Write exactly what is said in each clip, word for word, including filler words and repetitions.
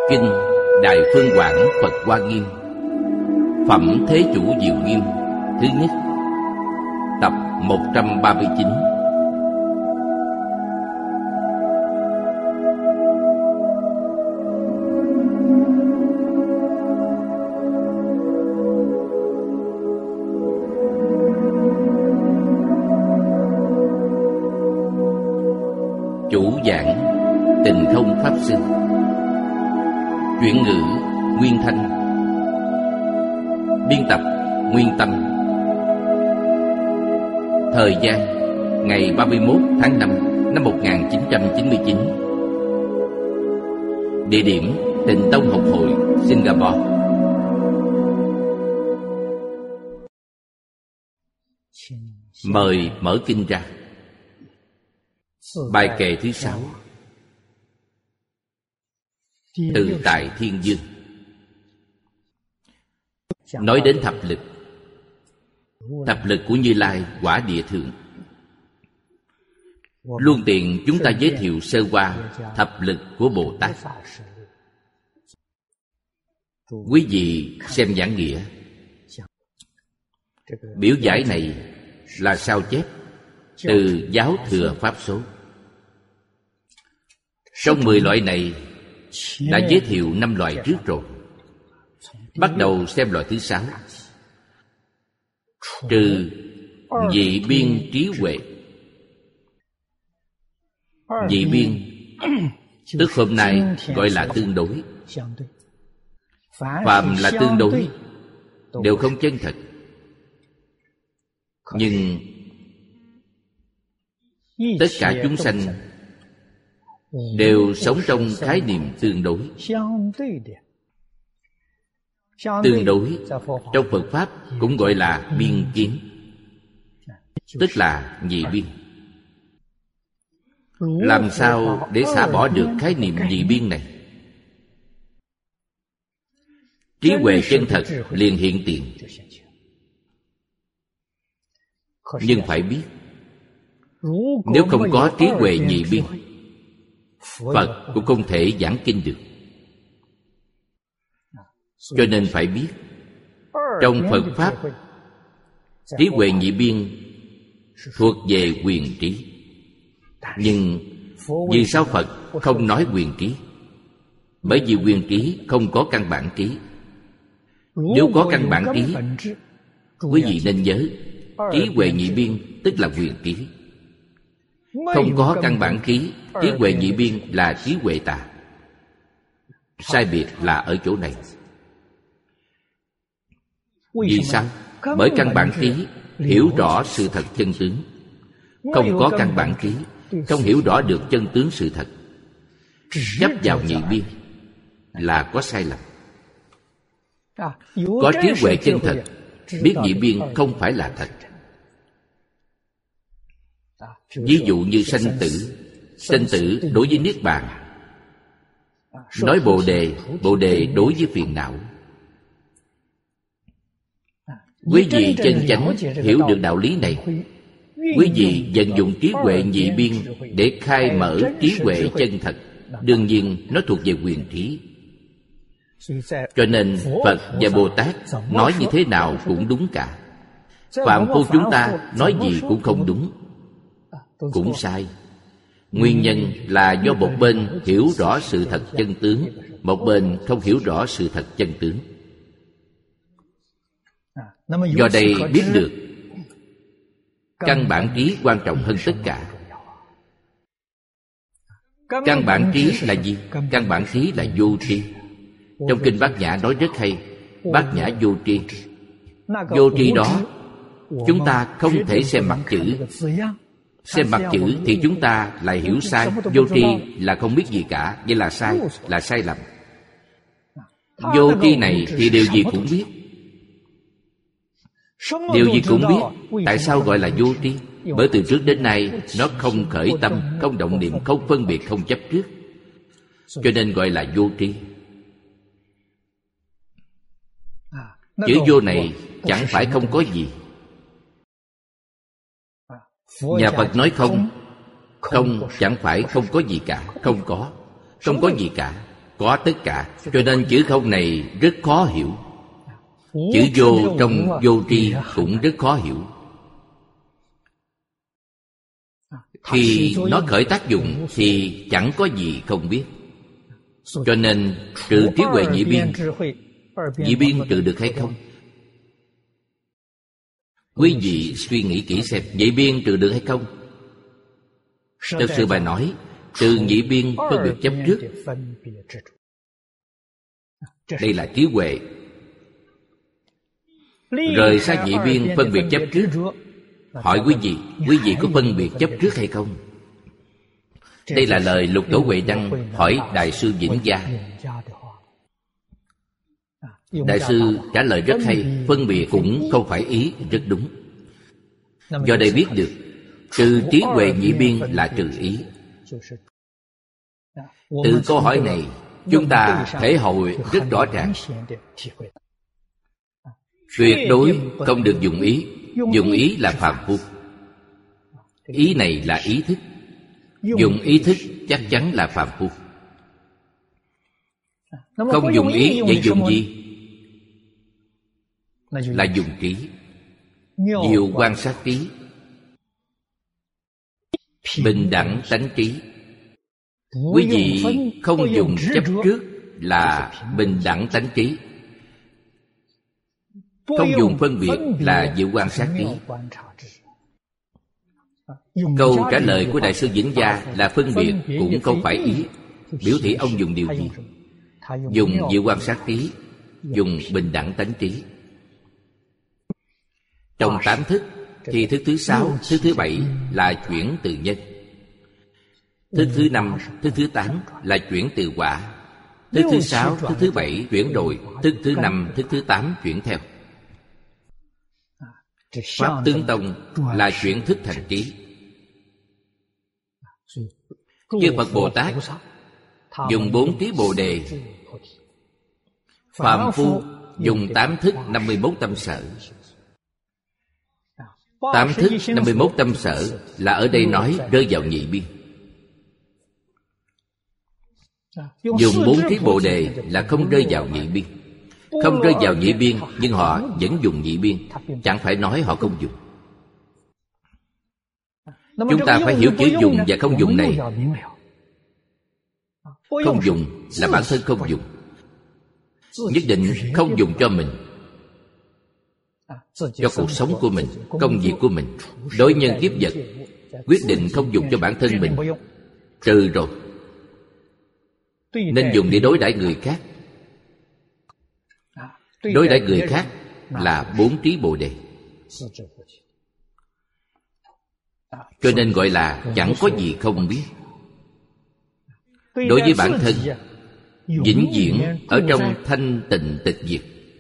Kinh Đại Phương Quảng Phật Hoa Nghiêm, Phẩm Thế Chủ Diệu Nghiêm thứ nhất, tập một trăm ba mươi chín. Chủ giảng Tịnh Không Pháp Sư. Chuyển ngữ Nguyên Thanh. Biên tập Nguyên Tâm. Thời gian ngày ba mươi mốt tháng năm năm một nghìn chín trăm chín mươi chín. Địa điểm Tịnh Tông Học Hội, Singapore. Mời mở kinh ra. Bài kệ thứ sáu. Tự tại Thiên Dương. Nói đến thập lực. Thập lực của Như Lai Quả Địa Thượng. Luôn tiện chúng ta giới thiệu sơ qua thập lực của Bồ Tát. Quý vị xem giảng nghĩa. Biểu giải này là sao chép từ Giáo Thừa Pháp Số. Trong mười loại này đã giới thiệu năm loại trước rồi. Bắt đầu xem loại thứ sáu. Trừ dị biên trí huệ. Dị biên tức hôm nay gọi là tương đối. Phàm là tương đối, đều không chân thật. Nhưng tất cả chúng sanh đều sống trong khái niệm tương đối. Tương đối trong Phật Pháp cũng gọi là biên kiến, tức là nhị biên. Làm sao để xả bỏ được khái niệm nhị biên này? Trí huệ chân thật liền hiện tiền. Nhưng phải biết, nếu không có trí huệ nhị biên, Phật cũng không thể giảng kinh được. Cho nên phải biết, trong Phật Pháp, trí huệ nhị biên thuộc về quyền trí. Nhưng vì sao Phật không nói quyền trí? Bởi vì quyền trí không có căn bản trí. Nếu có căn bản trí, quý vị nên nhớ, trí huệ nhị biên tức là quyền trí. Không có căn bản trí, trí huệ nhị biên là trí huệ tà. Sai biệt là ở chỗ này. Vì sao? Bởi căn bản trí hiểu rõ sự thật chân tướng. Không có căn bản trí, không hiểu rõ được chân tướng sự thật. Chấp vào nhị biên là có sai lầm. Có trí huệ chân thật, biết nhị biên không phải là thật. Ví dụ như sanh tử. Sanh tử đối với Niết Bàn. Nói Bồ Đề, Bồ Đề đối với phiền não. Quý vị chân chánh hiểu được đạo lý này, quý vị vận dụng trí huệ nhị biên để khai mở trí huệ chân thật. Đương nhiên nó thuộc về quyền trí. Cho nên Phật và Bồ Tát nói như thế nào cũng đúng cả. Phạm phu chúng ta nói gì cũng không đúng, cũng sai. Nguyên nhân là do một bên hiểu rõ sự thật chân tướng, một bên không hiểu rõ sự thật chân tướng. Do đây biết được căn bản trí quan trọng hơn tất cả. Căn bản trí là gì? Căn bản trí là vô tri. Trong Kinh Bát Nhã nói rất hay. Bát Nhã vô tri. Vô tri đó, chúng ta không thể xem mặt chữ. Xem mặt chữ thì chúng ta lại hiểu sai. Vô tri là không biết gì cả. Vậy là sai, là sai lầm. Vô tri này thì điều gì cũng biết. Điều gì cũng biết. Tại sao gọi là vô tri? Bởi từ trước đến nay nó không khởi tâm, không động niệm, không phân biệt, không chấp trước, cho nên gọi là vô tri. Chữ vô này chẳng phải không có gì. Nhà Phật nói không. Không chẳng phải không có gì cả. Không có. Không có gì cả. có tất cả. Cho nên chữ không này rất khó hiểu. Chữ vô trong vô tri cũng rất khó hiểu. Khi nó khởi tác dụng thì chẳng có gì không biết. Cho nên trừ trí huệ nhị biên, nhị biên trừ được hay không? Quý vị suy nghĩ kỹ xem, nhị biên trừ được hay không? Thật sự bài nói, trừ nhị biên phân biệt chấp trước. Đây là trí huệ. Rời xa nhị biên phân biệt chấp trước. Hỏi quý vị, quý vị có phân biệt chấp trước hay không? Đây là lời Lục Tổ Huệ Đăng hỏi Đại sư Vĩnh Gia. Đại sư trả lời rất hay. Phân biệt cũng không phải ý, rất đúng. Do đây biết được trừ trí huệ nhị biên là trừ ý. Từ câu hỏi này chúng ta thể hội rất rõ ràng. Tuyệt đối không được dùng ý. Dùng ý là phàm phu. Ý này là ý thức. Dùng ý thức chắc chắn là phàm phu. Không dùng ý, vậy dùng gì? Là dùng trí. Diệu quan sát trí. Bình đẳng tánh trí. Quý vị không dùng chấp trước là bình đẳng tánh trí. Không dùng phân biệt là diệu quan sát trí. Câu trả lời của Đại sư Vĩnh Gia là phân biệt cũng không phải ý. Biểu thị ông dùng điều gì? Dùng diệu quan sát trí, dùng bình đẳng tánh trí. Trong tám thức thì thức thứ sáu, thức thứ bảy là chuyển từ nhân. Thức thứ năm, thức thứ tám là chuyển từ quả. Thức thứ sáu, thức thứ bảy chuyển đổi. Thức thứ năm, thức thứ tám chuyển theo. Pháp Tướng Tông là chuyển thức thành trí. Chư Phật Bồ Tát dùng bốn trí Bồ Đề. Phàm phu dùng tám thức năm mươi mốt tâm sở. Tám thức năm mươi mốt tâm sở là ở đây nói rơi vào nhị biên. Dùng bốn trí Bồ Đề là không rơi vào nhị biên. Không rơi vào nhị biên nhưng họ vẫn dùng nhị biên. Chẳng phải nói họ không dùng. Chúng ta phải hiểu chữ dùng và không dùng này. Không dùng là bản thân không dùng. Nhất định không dùng cho mình, cho cuộc sống của mình, công việc của mình, đối nhân tiếp vật. Quyết định không dùng cho bản thân mình, trừ rồi. Nên dùng để đối đãi người khác. Đối đãi người khác là bốn trí Bồ Đề. Cho nên gọi là chẳng có gì không biết. Đối với bản thân, vĩnh viễn ở trong thanh tịnh tịch diệt.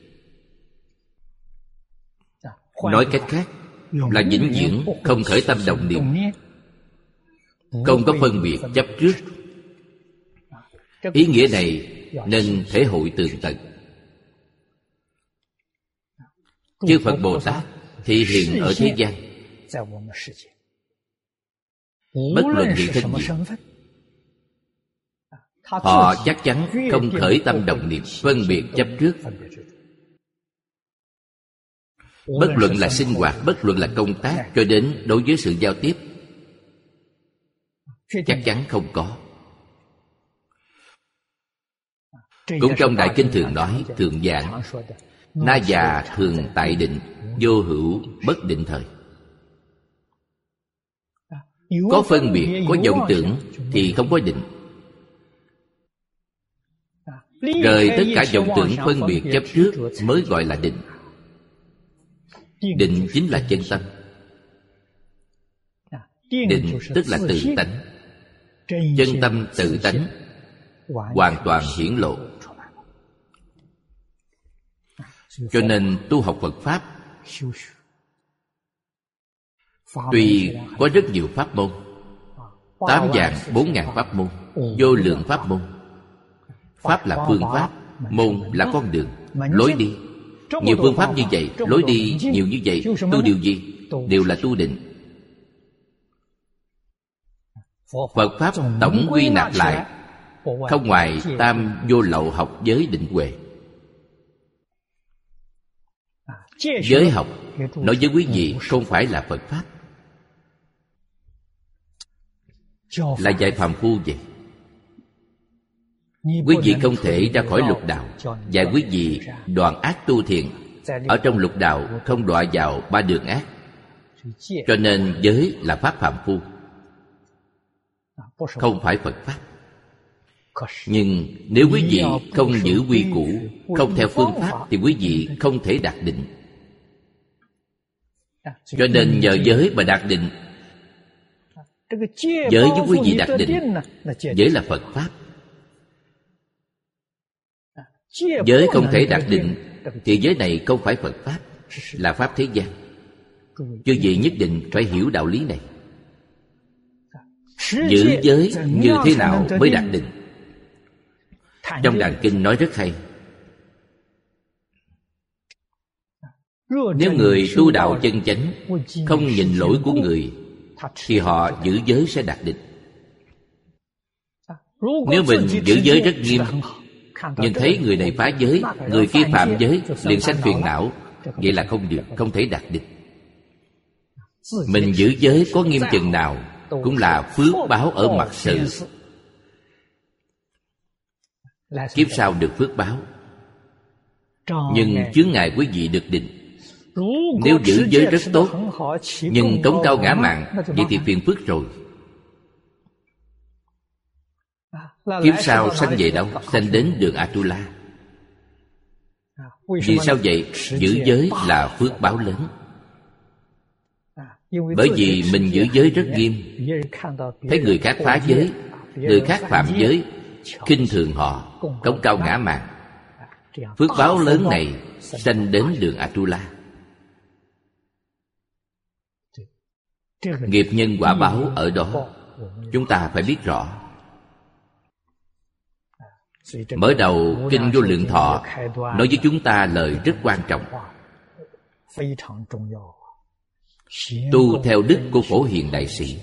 Nói cách khác là vĩnh viễn không khởi tâm động niệm, không có phân biệt chấp trước. Ý nghĩa này nên thể hội tường tận. Chư Phật Bồ Tát thị hiện ở thế gian, bất luận hiện thân gì, họ chắc chắn không khởi tâm động niệm phân biệt chấp trước. Bất luận là sinh hoạt, bất luận là công tác, cho đến đối với sự giao tiếp, chắc chắn không có. Cũng trong Đại Kinh thường nói, thường giảng, na già thường tại định, vô hữu bất định thời. Có phân biệt, có vọng tưởng thì không có định. Rời tất cả vọng tưởng phân biệt chấp trước mới gọi là định. Định chính là chân tâm. Định tức là tự tánh. Chân tâm tự tánh hoàn toàn hiển lộ. Cho nên tu học Phật Pháp, tuy có rất nhiều pháp môn, tám vạn bốn ngàn pháp môn, vô lượng pháp môn. Pháp là phương pháp, môn là con đường, lối đi. Nhiều phương pháp như vậy, lối đi nhiều như vậy, tu điều gì? Đều là tu định. Phật Pháp tổng quy nạp lại không ngoài tam vô lậu học giới định huệ. Giới học nói với quý vị không phải là Phật Pháp, là dạy phàm phu vậy. Quý vị không thể ra khỏi lục đạo, dạy quý vị đoạn ác tu thiện. Ở trong lục đạo không đọa vào ba đường ác. Cho nên giới là pháp phàm phu, không phải Phật Pháp. Nhưng nếu quý vị không giữ quy củ, không theo phương pháp, thì quý vị không thể đạt định. Cho nên nhờ giới mà đạt định. Giới giúp quý vị đạt định, giới là Phật Pháp. Giới không thể đạt định thì giới này không phải Phật Pháp, là Pháp thế gian. Quý vị nhất định phải hiểu đạo lý này. Giữ giới như thế nào mới đạt định? Trong Đàn Kinh nói rất hay. Nếu người tu đạo chân chánh, không nhìn lỗi của người, thì họ giữ giới sẽ đạt định. Nếu mình giữ giới rất nghiêm, nhìn thấy người này phá giới, người kia phạm giới, liền sanh phiền não, vậy là không được, không thể đạt định. Mình giữ giới có nghiêm chừng nào cũng là phước báo ở mặt sự. Kiếp sau được phước báo, nhưng chướng ngại quý vị được định. Nếu giữ giới rất tốt, nhưng cống cao ngã mạn, vậy thì phiền phức rồi. Kiếp sau sanh về đâu? Sanh đến đường Atula. Vì sao vậy? Giữ giới là phước báo lớn. Bởi vì mình giữ giới rất nghiêm, thấy người khác phá giới, người khác phạm giới, khinh thường họ, cống cao ngã mạn. Phước báo lớn này sanh đến đường Atula. Nghiệp nhân quả báo ở đó, chúng ta phải biết rõ. Mở đầu Kinh Vô Lượng Thọ nói với chúng ta lời rất quan trọng. Tu theo đức của Phổ Hiền Đại Sĩ.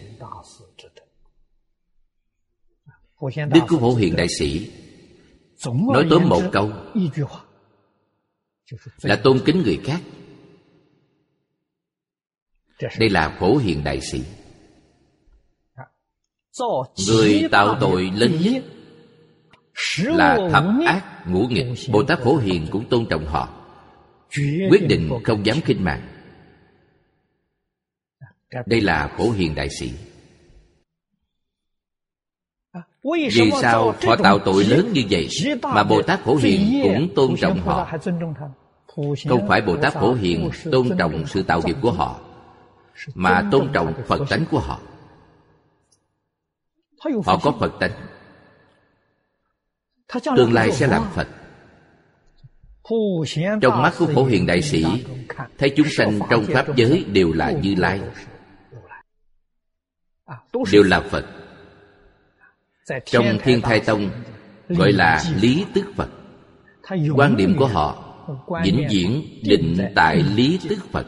Đức của Phổ Hiền Đại Sĩ nói tóm một câu là tôn kính người khác. Đây là Phổ Hiền Đại Sĩ. Người tạo tội lớn nhất là thập ác ngũ nghịch. Bồ Tát Phổ Hiền cũng tôn trọng họ, quyết định không dám khinh mạng. Đây là Phổ Hiền Đại Sĩ. Vì sao họ tạo tội lớn như vậy mà Bồ Tát Phổ Hiền cũng tôn trọng họ? Không phải Bồ Tát Phổ Hiền tôn trọng sự tạo nghiệp của họ, mà tôn trọng Phật tánh của họ. Họ có Phật tánh, tương lai sẽ làm Phật. Trong mắt của Phổ Hiền Đại Sĩ, thấy chúng sanh trong pháp giới đều là Như Lai, đều là Phật. Trong Thiên Thai Tông gọi là Lý Tức Phật. Quan điểm của họ vĩnh viễn định tại Lý Tức Phật.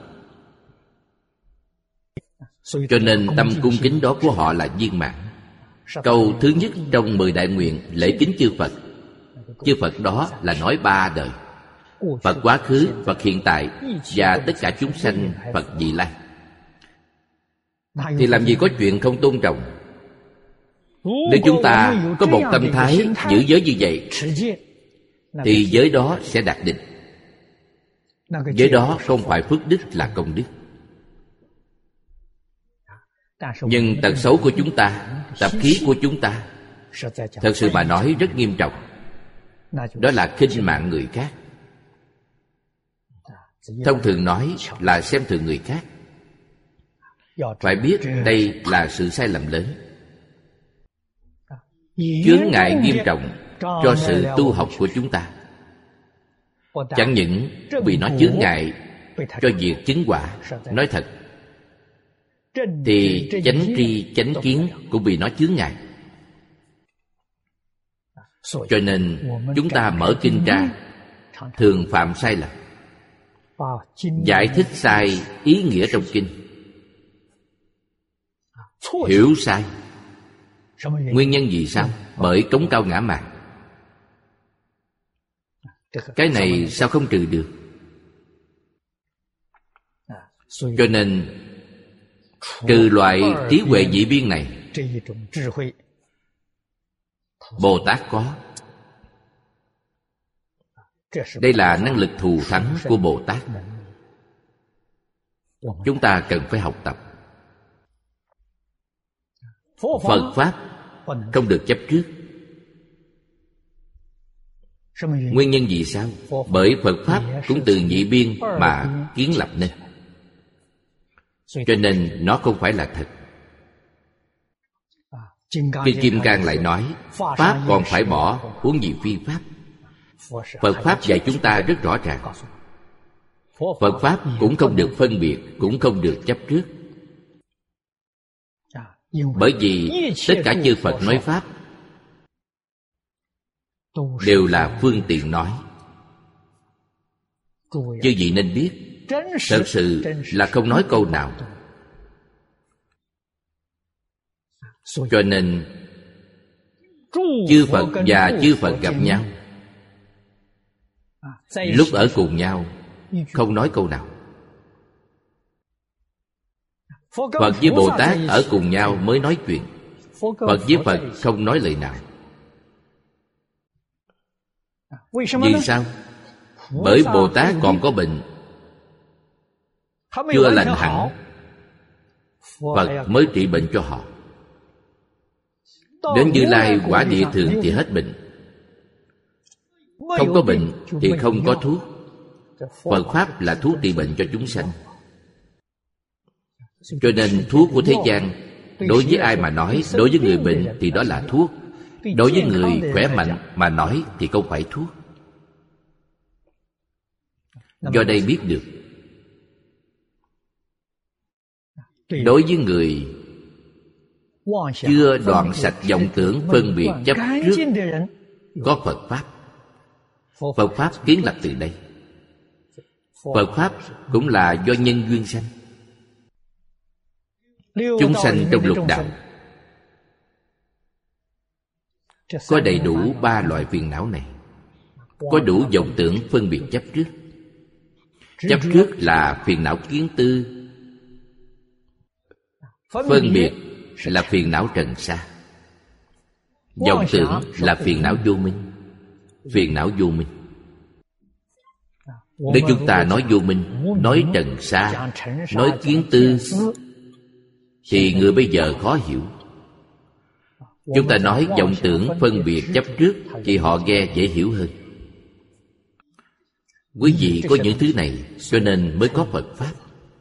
Cho nên tâm cung kính đó của họ là viên mãn. Câu thứ nhất trong mười đại nguyện lễ kính chư Phật. Chư Phật đó là nói ba đời: Phật quá khứ, Phật hiện tại và tất cả chúng sanh Phật vị lai. Thì làm gì có chuyện không tôn trọng? Nếu chúng ta có một tâm thái giữ giới như vậy, thì giới đó sẽ đạt định. Giới đó không phải phước đức, là công đức. Nhưng tật xấu của chúng ta, tập khí của chúng ta, thật sự mà nói rất nghiêm trọng. Đó là khinh mạng người khác. Thông thường nói là xem thường người khác. Phải biết đây là sự sai lầm lớn, chướng ngại nghiêm trọng cho sự tu học của chúng ta. Chẳng những vì nó chướng ngại cho việc chứng quả, nói thật, thì chánh tri chánh kiến cũng bị nó chướng ngại. Cho nên chúng ta mở kinh ra, thường phạm sai lầm, giải thích sai ý nghĩa trong kinh, hiểu sai, Nguyên nhân vì sao? Bởi cống cao ngã mạn. Cái này sao không trừ được? Cho nên trừ loại trí huệ dị biên này, Bồ Tát có. Đây là năng lực thù thắng của Bồ Tát. Chúng ta cần phải học tập. Phật Pháp không được chấp trước. Nguyên nhân vì sao? Bởi Phật Pháp cũng từ nhị biên mà kiến lập nên, cho nên nó không phải là thật. Kinh Kim Cang lại nói, Pháp còn phải bỏ, huống gì phi Pháp. Phật Pháp dạy chúng ta rất rõ ràng. Phật Pháp cũng không được phân biệt, cũng không được chấp trước. Bởi vì tất cả chư Phật nói Pháp đều là phương tiện nói. Chư vị nên biết, thật sự là không nói câu nào. Cho nên chư Phật và chư Phật gặp nhau, lúc ở cùng nhau không nói câu nào. Phật với Bồ Tát ở cùng nhau mới nói chuyện. Phật với Phật không nói lời nào. Vì sao? Bởi Bồ Tát còn có bệnh, chưa lành hẳn, Phật mới trị bệnh cho họ. Đến Như Lai quả địa thường thì hết bệnh. Không có bệnh thì không có thuốc. Phật Pháp là thuốc trị bệnh cho chúng sanh. Cho nên thuốc của thế gian, đối với ai mà nói, đối với người bệnh thì đó là thuốc. Đối với người khỏe mạnh mà nói thì không phải thuốc. Do đây biết được, đối với người chưa đoạn sạch vọng tưởng phân biệt chấp trước, có Phật Pháp. Phật Pháp kiến lập từ đây. Phật Pháp cũng là do nhân duyên sanh. Chúng sanh trong lục đạo có đầy đủ ba loại phiền não này. Có đủ vọng tưởng phân biệt chấp trước. Chấp trước là phiền não kiến tư. Phân biệt là phiền não trần sa. Vọng tưởng là phiền não vô minh. Phiền não vô minh. Nếu chúng ta nói vô minh, nói trần sa, nói kiến tư, thì người bây giờ khó hiểu. Chúng ta nói vọng tưởng phân biệt chấp trước thì họ nghe dễ hiểu hơn. Quý vị có những thứ này cho nên mới có Phật Pháp.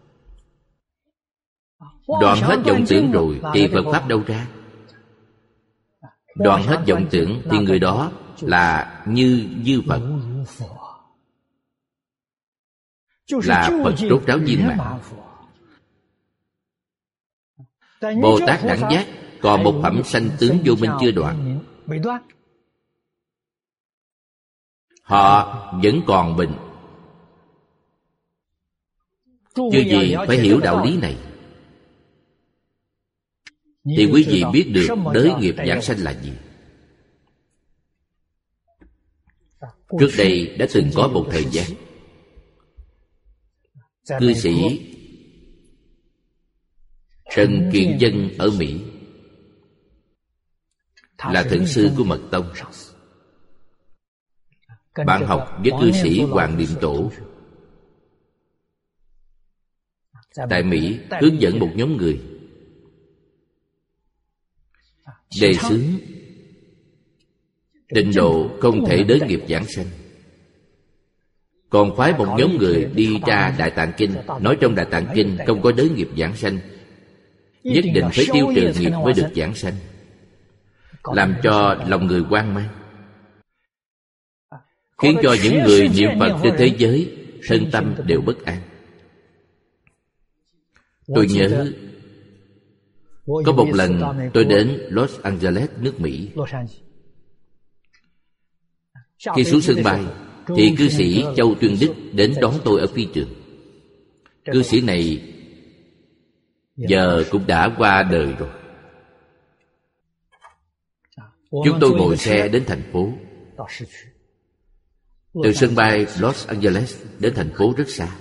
Đoạn hết vọng tưởng rồi thì Phật Pháp đâu ra? Đoạn hết vọng tưởng thì người đó là như Như Phật, là Phật rốt ráo viên mãn. Bồ Tát đẳng giác còn một phẩm sanh tướng vô minh chưa đoạn. Họ vẫn còn bệnh. Chứ gì phải hiểu đạo lý này thì quý vị biết được đới nghiệp giảng sanh là gì. Trước đây đã từng có một thời gian, cư sĩ Trần Kiền Dân ở Mỹ là thượng sư của Mật Tông. Bạn học với cư sĩ Hoàng Niệm Tổ. Tại Mỹ hướng dẫn một nhóm người đề xướng tịnh độ không thể đới nghiệp giảng sanh. Còn phái một nhóm người đi ra Đại Tạng Kinh, nói trong Đại Tạng Kinh không có đới nghiệp giảng sanh, nhất định phải tiêu trừ nghiệp mới được giảng sanh, làm cho lòng người hoang mang, khiến cho những người niệm Phật trên thế giới thân tâm đều bất an. Tôi nhớ có một lần tôi đến Los Angeles, nước Mỹ. Khi xuống sân bay thì cư sĩ Châu Tuyên Đức đến đón tôi ở phi trường. Cư sĩ này giờ cũng đã qua đời rồi. Chúng tôi ngồi xe đến thành phố. Từ sân bay Los Angeles đến thành phố rất xa.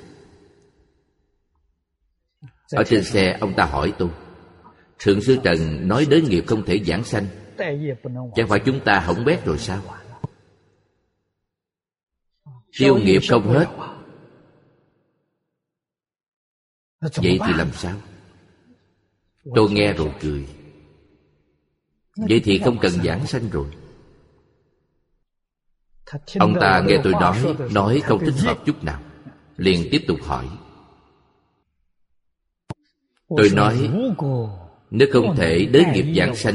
Ở trên xe ông ta hỏi tôi, Thượng sư Trần nói đới nghiệp không thể giảng sanh, chẳng phải chúng ta hỏng bét rồi sao? Tiêu nghiệp không hết, vậy thì làm sao? Tôi nghe rồi cười. Vậy thì không cần giảng sanh rồi. Ông ta nghe tôi nói Nói không thích hợp chút nào, liền tiếp tục hỏi. Tôi nói, nếu không thể đới nghiệp giảng sanh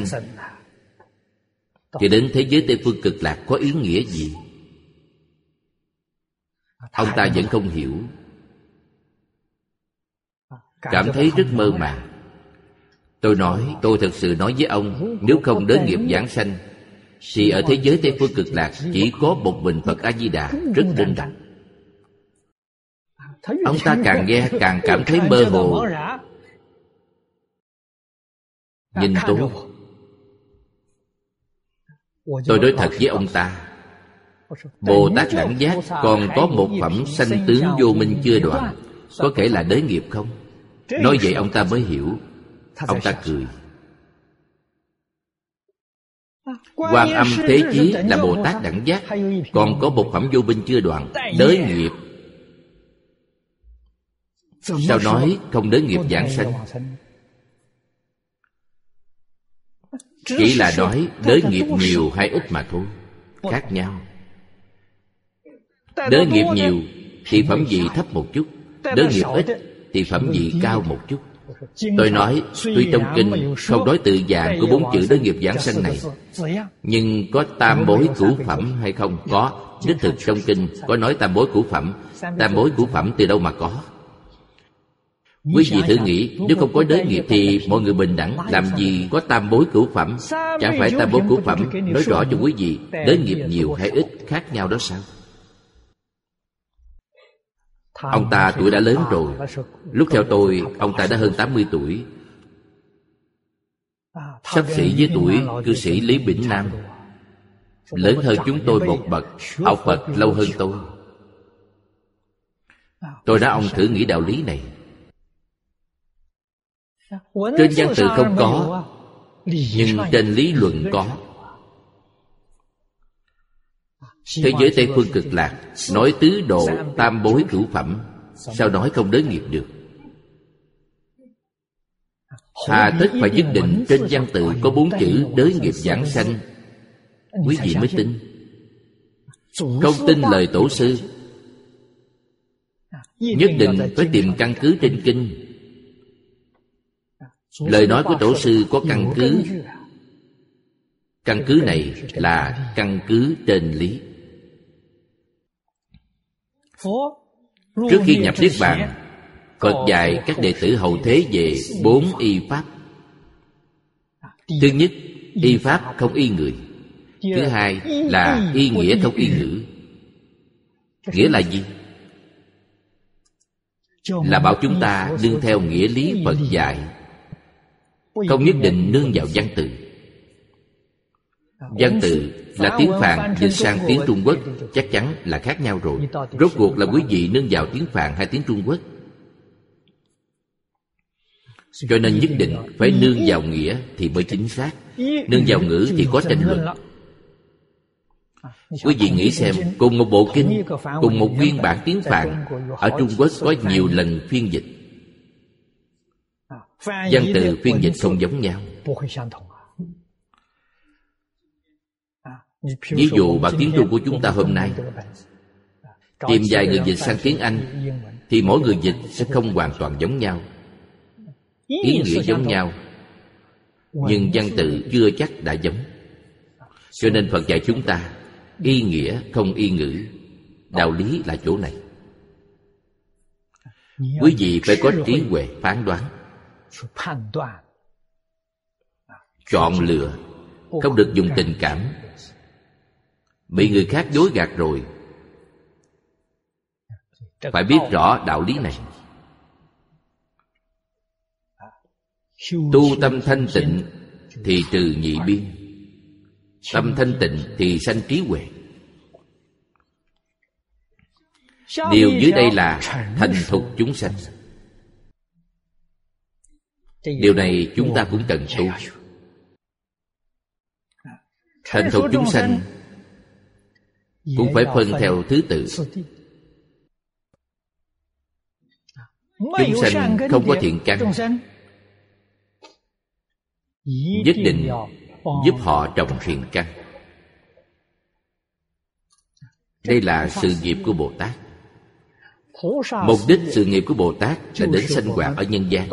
thì đến thế giới Tây Phương Cực Lạc có ý nghĩa gì? Ông ta vẫn không hiểu, cảm thấy rất mơ màng. Tôi nói, tôi thật sự nói với ông, nếu không đới nghiệp giảng sanh thì ở thế giới Tây Phương Cực Lạc chỉ có một mình Phật A-di-đà, rất đơn độc. Ông ta càng nghe càng cảm thấy mơ hồ. Nhìn tôi, tôi nói thật với ông ta, Bồ Tát Đẳng Giác còn có một phẩm sanh tướng vô minh chưa đoạn, có thể là đới nghiệp không? Nói vậy ông ta mới hiểu. Ông ta cười. Quan Âm Thế Chí là Bồ Tát Đẳng Giác, còn có một phẩm vô minh chưa đoạn, đới nghiệp. Sao nói không đới nghiệp giảng sanh? Chỉ là nói đới nghiệp nhiều hay ít mà thôi, khác nhau. Đới nghiệp nhiều thì phẩm vị thấp một chút, đới nghiệp ít thì phẩm vị cao một chút. Tôi nói, tuy trong kinh không nói tự dạng của bốn chữ đới nghiệp giảng sanh này, nhưng có tam bối cửu phẩm hay không? Có. Đích thực trong kinh có nói tam bối cửu phẩm. Tam bối cửu phẩm từ đâu mà có? Quý vị thử nghĩ, nếu không có đới nghiệp thì mọi người bình đẳng, làm gì có tam bối cửu phẩm? Chẳng phải tam bối cửu phẩm nói rõ cho quý vị đới nghiệp nhiều hay ít khác nhau đó sao? Ông ta tuổi đã lớn rồi. Lúc theo tôi, ông ta đã hơn tám mươi tuổi, xấp xỉ với tuổi cư sĩ Lý Bỉnh Nam. Lớn hơn chúng tôi một bậc, học Phật lâu hơn tôi. Tôi nói ông thử nghĩ đạo lý này. Trên văn tự không có, nhưng trên lý luận có. Thế giới Tây Phương Cực Lạc nói tứ độ tam bối cửu phẩm, sao nói không đới nghiệp được? Hà tất phải nhất định trên văn tự có bốn chữ đới nghiệp giảng sanh, quý vị mới tin. Không tin lời tổ sư, nhất định phải tìm căn cứ trên kinh. Lời nói của tổ sư có căn cứ. Căn cứ này là căn cứ trên lý. Trước khi nhập Niết Bàn, Phật dạy các đệ tử hậu thế về bốn y pháp. Thứ nhất, y pháp không y người. Thứ hai là y nghĩa không y ngữ. Nghĩa là gì? Là bảo chúng ta nương theo nghĩa lý Phật dạy, không nhất định nương vào văn từ. Văn từ là tiếng Phạn dịch sang tiếng Trung Quốc, chắc chắn là khác nhau rồi. Rốt cuộc là quý vị nương vào tiếng Phạn hay tiếng Trung Quốc? Cho nên nhất định phải nương vào nghĩa thì mới chính xác. Nương vào ngữ thì có tranh luận. Quý vị nghĩ xem, cùng một bộ kinh, cùng một nguyên bản tiếng Phạn, ở Trung Quốc có nhiều lần phiên dịch. Văn từ phiên dịch không giống nhau. Ví dụ bản tiếng Trung của chúng ta hôm nay, tìm vài người dịch sang tiếng Anh, thì mỗi người dịch sẽ không hoàn toàn giống nhau. Ý nghĩa giống nhau, nhưng văn tự chưa chắc đã giống. Cho nên Phật dạy chúng ta y nghĩa không y ngữ. Đạo lý là chỗ này. Quý vị phải có trí huệ phán đoán, chọn lựa, không được dùng tình cảm. Bị người khác dối gạt rồi, phải biết rõ đạo lý này. Tu tâm thanh tịnh thì trừ nhị biên, Tâm thanh tịnh thì sanh trí huệ. Điều dưới đây là thành thục chúng sanh. Điều này chúng ta cũng cần tu. Thành thục chúng sanh cũng phải phân theo thứ tự. Chúng sanh không có thiện căn, nhất định giúp họ trồng thiện căn. Đây là sự nghiệp của Bồ Tát. Mục đích sự nghiệp của Bồ Tát là đến sinh hoạt ở nhân gian,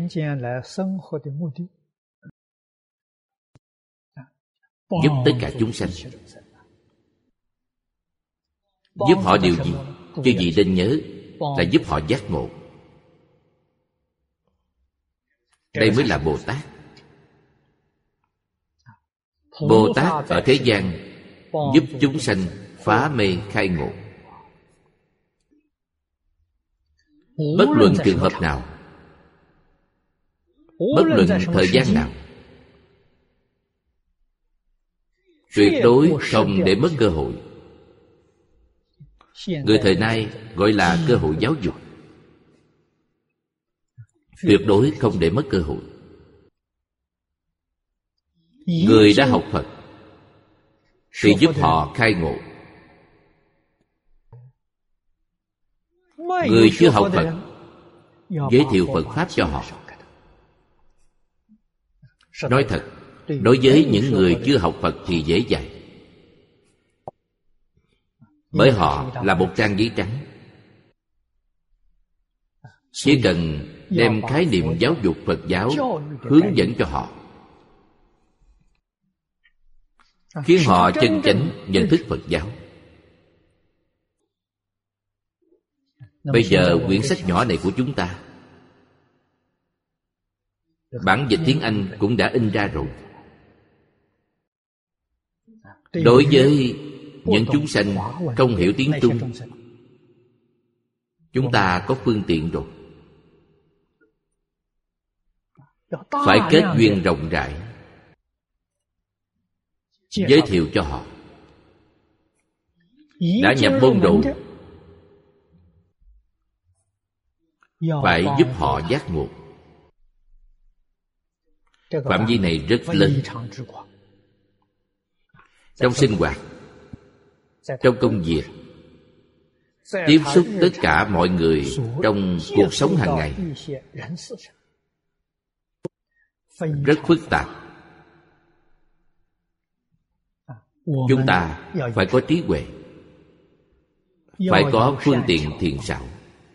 giúp tất cả chúng sanh. Giúp họ điều gì? Chứ gì nên nhớ là giúp họ giác ngộ. Đây mới là Bồ Tát. Bồ Tát ở thế gian giúp chúng sanh phá mê khai ngộ. Bất luận trường hợp nào, bất luận thời gian nào, tuyệt đối không để mất cơ hội. Người thời nay gọi là cơ hội giáo dục. Tuyệt đối không để mất cơ hội. Người đã học Phật thì giúp họ khai ngộ. Người chưa học Phật, giới thiệu Phật Pháp cho họ. Nói thật, đối với những người chưa học Phật thì dễ dàng. Bởi họ là một trang giấy trắng. Chỉ cần đem khái niệm giáo dục Phật giáo hướng dẫn cho họ, khiến họ chân chánh nhận thức Phật giáo. Bây giờ quyển sách nhỏ này của chúng ta, bản dịch tiếng Anh cũng đã in ra rồi. Đối với những chúng sanh không hiểu tiếng Trung, chúng ta có phương tiện rồi. Phải kết duyên rộng rãi, giới thiệu cho họ. Đã nhập môn rồi, phải giúp họ giác ngộ. Phạm vi này rất lớn. Trong sinh hoạt, trong công việc, tiếp xúc tất cả mọi người trong cuộc sống hàng ngày, rất phức tạp. Chúng ta phải có trí huệ, phải có phương tiện thiện xảo.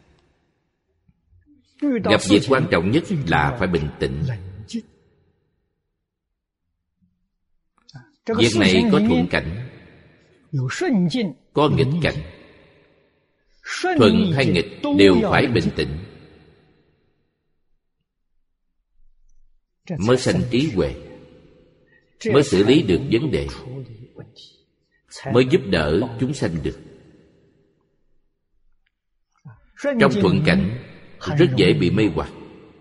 Gặp việc quan trọng nhất là phải bình tĩnh. Việc này có thuận cảnh, có nghịch cảnh. Thuận hay nghịch đều phải bình tĩnh, mới sanh trí huệ, mới xử lý được vấn đề, mới giúp đỡ chúng sanh được. Trong thuận cảnh rất dễ bị mê hoặc,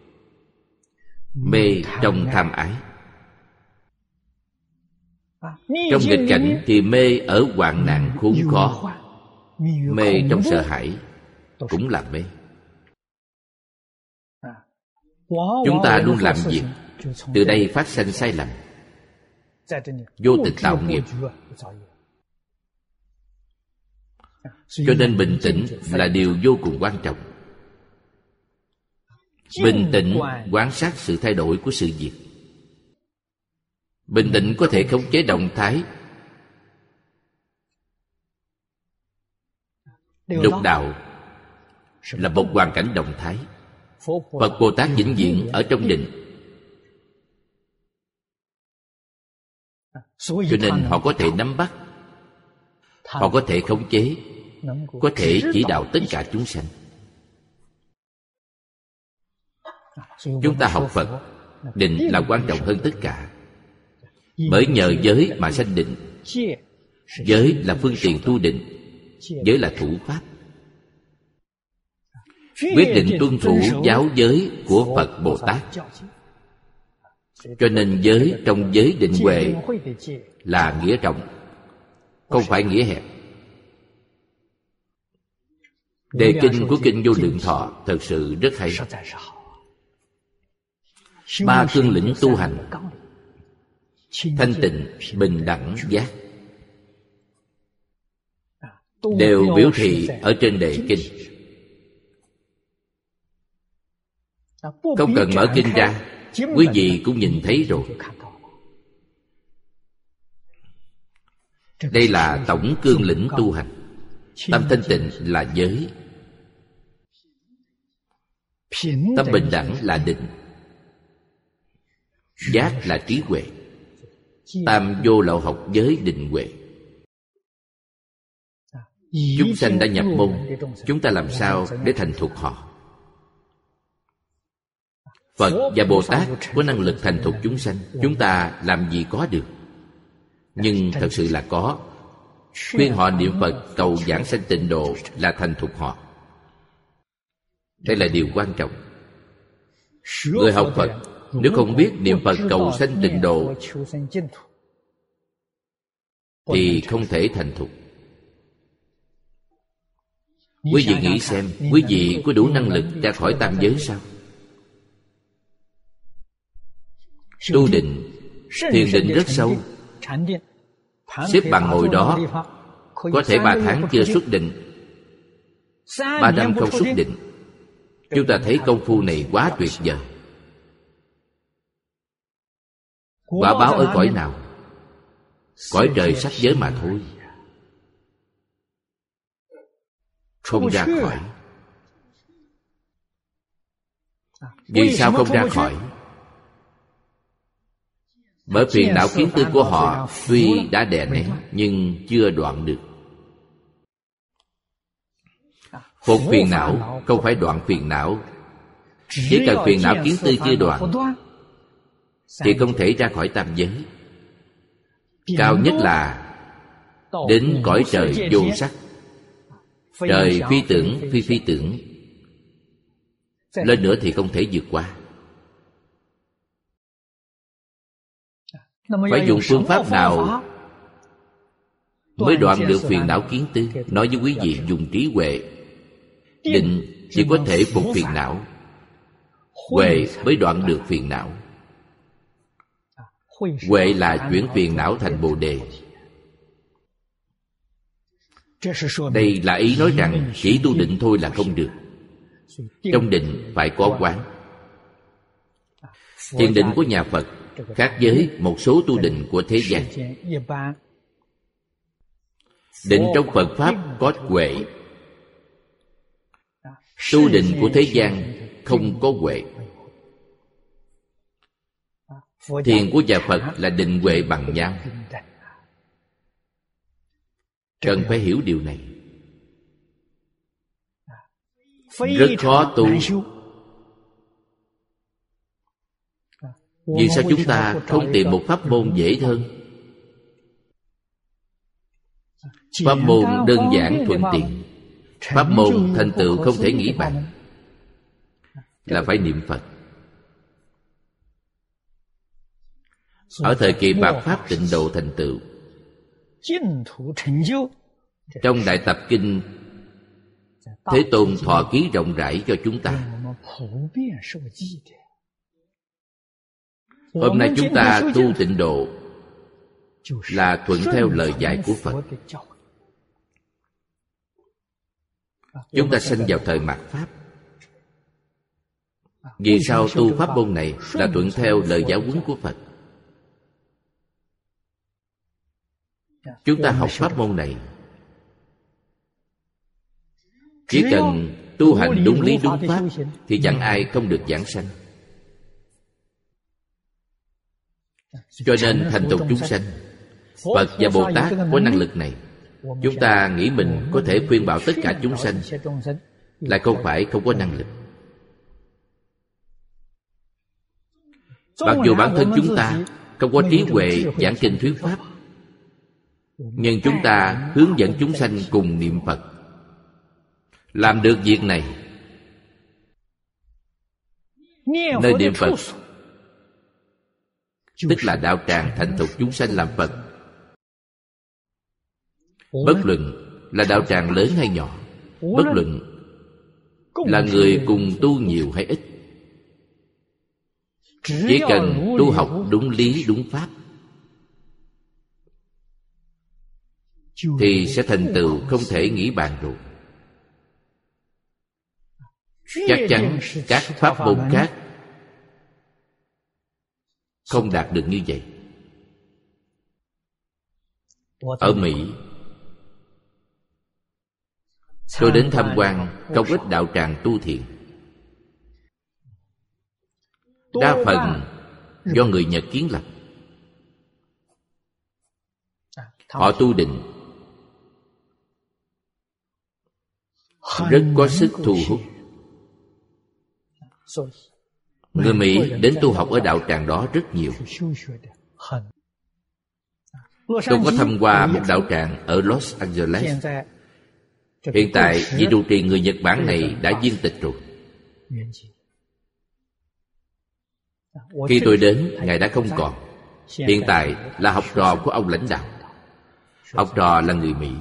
mê trong tham ái. Trong nghịch cảnh thì mê ở hoạn nạn khốn khó, mê trong sợ hãi cũng là mê. Chúng ta luôn làm việc, từ đây phát sinh sai lầm, vô tình tạo nghiệp. Cho nên bình tĩnh là điều vô cùng quan trọng. Bình tĩnh quan sát sự thay đổi của sự việc. Bình tĩnh có thể khống chế động thái. Lục đạo là một hoàn cảnh động thái. Phật Bồ Tát vĩnh viễn ở trong định, cho nên họ có thể nắm bắt, họ có thể khống chế, có thể chỉ đạo tất cả chúng sanh. Chúng ta học Phật, định là quan trọng hơn tất cả. Bởi nhờ giới mà sanh định. Giới là phương tiện tu định, giới là thủ pháp. Quyết định tuân thủ giáo giới của Phật Bồ Tát, Cho nên giới trong giới định huệ là nghĩa trọng, không phải nghĩa hẹp. Đề kinh của Kinh Vô Lượng Thọ thật sự rất hay. Ba cương lĩnh tu hành: thanh tịnh, bình đẳng, giác, đều biểu thị ở trên đề kinh. Không cần mở kinh ra, quý vị cũng nhìn thấy rồi. Đây là tổng cương lĩnh tu hành. Tâm thanh tịnh là giới, tâm bình đẳng là định, giác là trí huệ. Tam vô lậu học giới định huệ. Chúng sanh đã nhập môn, chúng ta làm sao để thành thục họ? Phật và Bồ Tát có năng lực thành thục chúng sanh, chúng ta làm gì có được. Nhưng thật sự là có. Khuyên họ niệm Phật cầu giảng sanh tịnh độ là thành thục họ. Đây là điều quan trọng. Người học Phật nếu không biết niệm Phật cầu sanh tịnh độ thì không thể thành thục. Quý vị nghĩ xem, quý vị có đủ năng lực ra khỏi tam giới sao? Tu định, thiền định rất sâu, xếp bằng ngồi đó, có thể ba tháng chưa xuất định, ba năm không xuất định. Chúng ta thấy công phu này quá tuyệt vời. Quả báo ở cõi nào? Cõi trời sắc giới mà thôi. Không ra khỏi. Vì sao không ra khỏi? Bởi phiền não kiến tư của họ tuy đã đè nén nhưng chưa đoạn được. Phục phiền não không phải đoạn phiền não. Chỉ cần phiền não kiến tư chưa đoạn thì không thể ra khỏi tam giới. Cao nhất là đến cõi trời vô sắc, trời phi tưởng, phi phi tưởng. Lên nữa thì không thể vượt qua. Phải dùng phương pháp nào mới đoạn được phiền não kiến tư? Nói với quý vị, dùng trí huệ. Định chỉ có thể phục phiền não, huệ mới đoạn được phiền não. Huệ là chuyển phiền não thành Bồ Đề. Đây là ý nói rằng chỉ tu định thôi là không được. Trong định phải có quán. Thiền định của nhà Phật khác với một số tu định của thế gian. Định trong Phật Pháp có huệ. Tu định của thế gian không có huệ. Thiền của nhà Phật là định huệ bằng nhau. Cần phải hiểu điều này. Rất khó tu. Vì sao chúng ta không tìm một pháp môn dễ hơn? Pháp môn đơn giản thuận tiện, pháp môn thành tựu không thể nghĩ bàn, là phải niệm Phật. Ở thời kỳ Mạt Pháp tịnh độ thành tựu, trong Đại Tập Kinh, Thế Tôn thọ ký rộng rãi cho chúng ta. Hôm nay chúng ta tu tịnh độ là thuận theo lời dạy của Phật. Chúng ta sinh vào thời Mạt Pháp. Vì sao tu pháp môn này là thuận theo lời giáo huấn của Phật? Chúng ta học pháp môn này chỉ cần tu hành đúng lý đúng pháp thì chẳng ai không được giảng sanh. Cho nên thành tựu chúng sanh, Phật và Bồ Tát có năng lực này. Chúng ta nghĩ mình có thể khuyên bảo tất cả chúng sanh, lại không phải không có năng lực. Mặc dù bản thân chúng ta không có trí huệ giảng kinh thuyết pháp, nhưng chúng ta hướng dẫn chúng sanh cùng niệm Phật. Làm được việc này, nơi niệm Phật tức là đạo tràng thành thục chúng sanh làm Phật. Bất luận là đạo tràng lớn hay nhỏ, bất luận là người cùng tu nhiều hay ít, chỉ cần tu học đúng lý đúng pháp thì sẽ thành tựu không thể nghĩ bàn rồi. Chắc chắn các pháp môn khác không đạt được như vậy. Ở Mỹ, tôi đến tham quan không ít đạo tràng tu thiện. Đa phần do người Nhật kiến lập. Họ tu định rất có sức thu hút. Người Mỹ đến tu học ở đạo tràng đó rất nhiều. Tôi có thăm qua một đạo tràng ở Los Angeles. Hiện tại vị trụ trì người Nhật Bản này đã viên tịch rồi. Khi tôi đến, Ngài đã không còn. Hiện tại là học trò của ông lãnh đạo. Học trò là người Mỹ.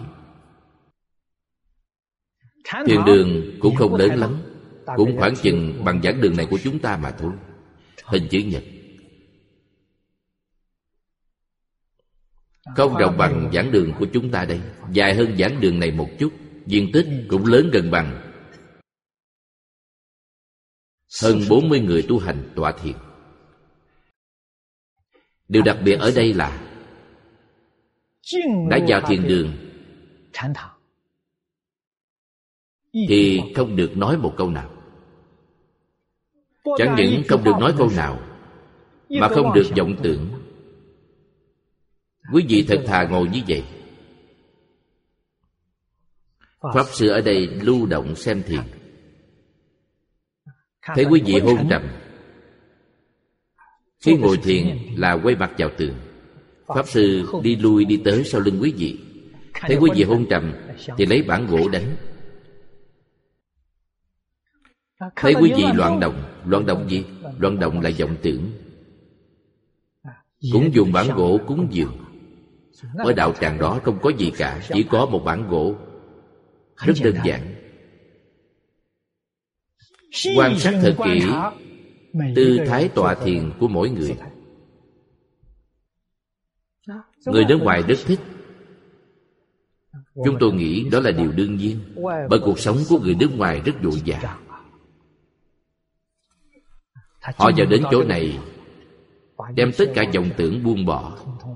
Thiền đường cũng không lớn lắm, cũng khoảng chừng bằng giảng đường này của chúng ta mà thôi. Hình chữ nhật. Không rộng bằng giảng đường của chúng ta đây, dài hơn giảng đường này một chút. Diện tích cũng lớn gần bằng. Hơn bốn mươi người tu hành tọa thiền. Điều đặc biệt ở đây là đã vào thiền đường thì không được nói một câu nào. Chẳng những không được nói câu nào, mà không được vọng tưởng. Quý vị thật thà ngồi như vậy. Pháp sư ở đây lưu động xem thiền. Thấy quý vị hôn trầm, khi ngồi thiền là quay mặt vào tường. Pháp sư đi lui đi tới sau lưng quý vị. Thấy quý vị hôn trầm thì lấy bảng gỗ đánh. Thấy quý vị loạn động. Loạn động gì? Loạn động là vọng tưởng. Cũng dùng bảng gỗ cúng dường. Ở đạo tràng đó không có gì cả, chỉ có một bảng gỗ. Rất đơn giản. Quan sát thật kỹ tư thái tọa thiền của mỗi người. Người nước ngoài rất thích. Chúng tôi nghĩ đó là điều đương nhiên, bởi cuộc sống của người nước ngoài rất vội vã. Họ vào đến chỗ này, đem tất cả vọng tưởng buông bỏ.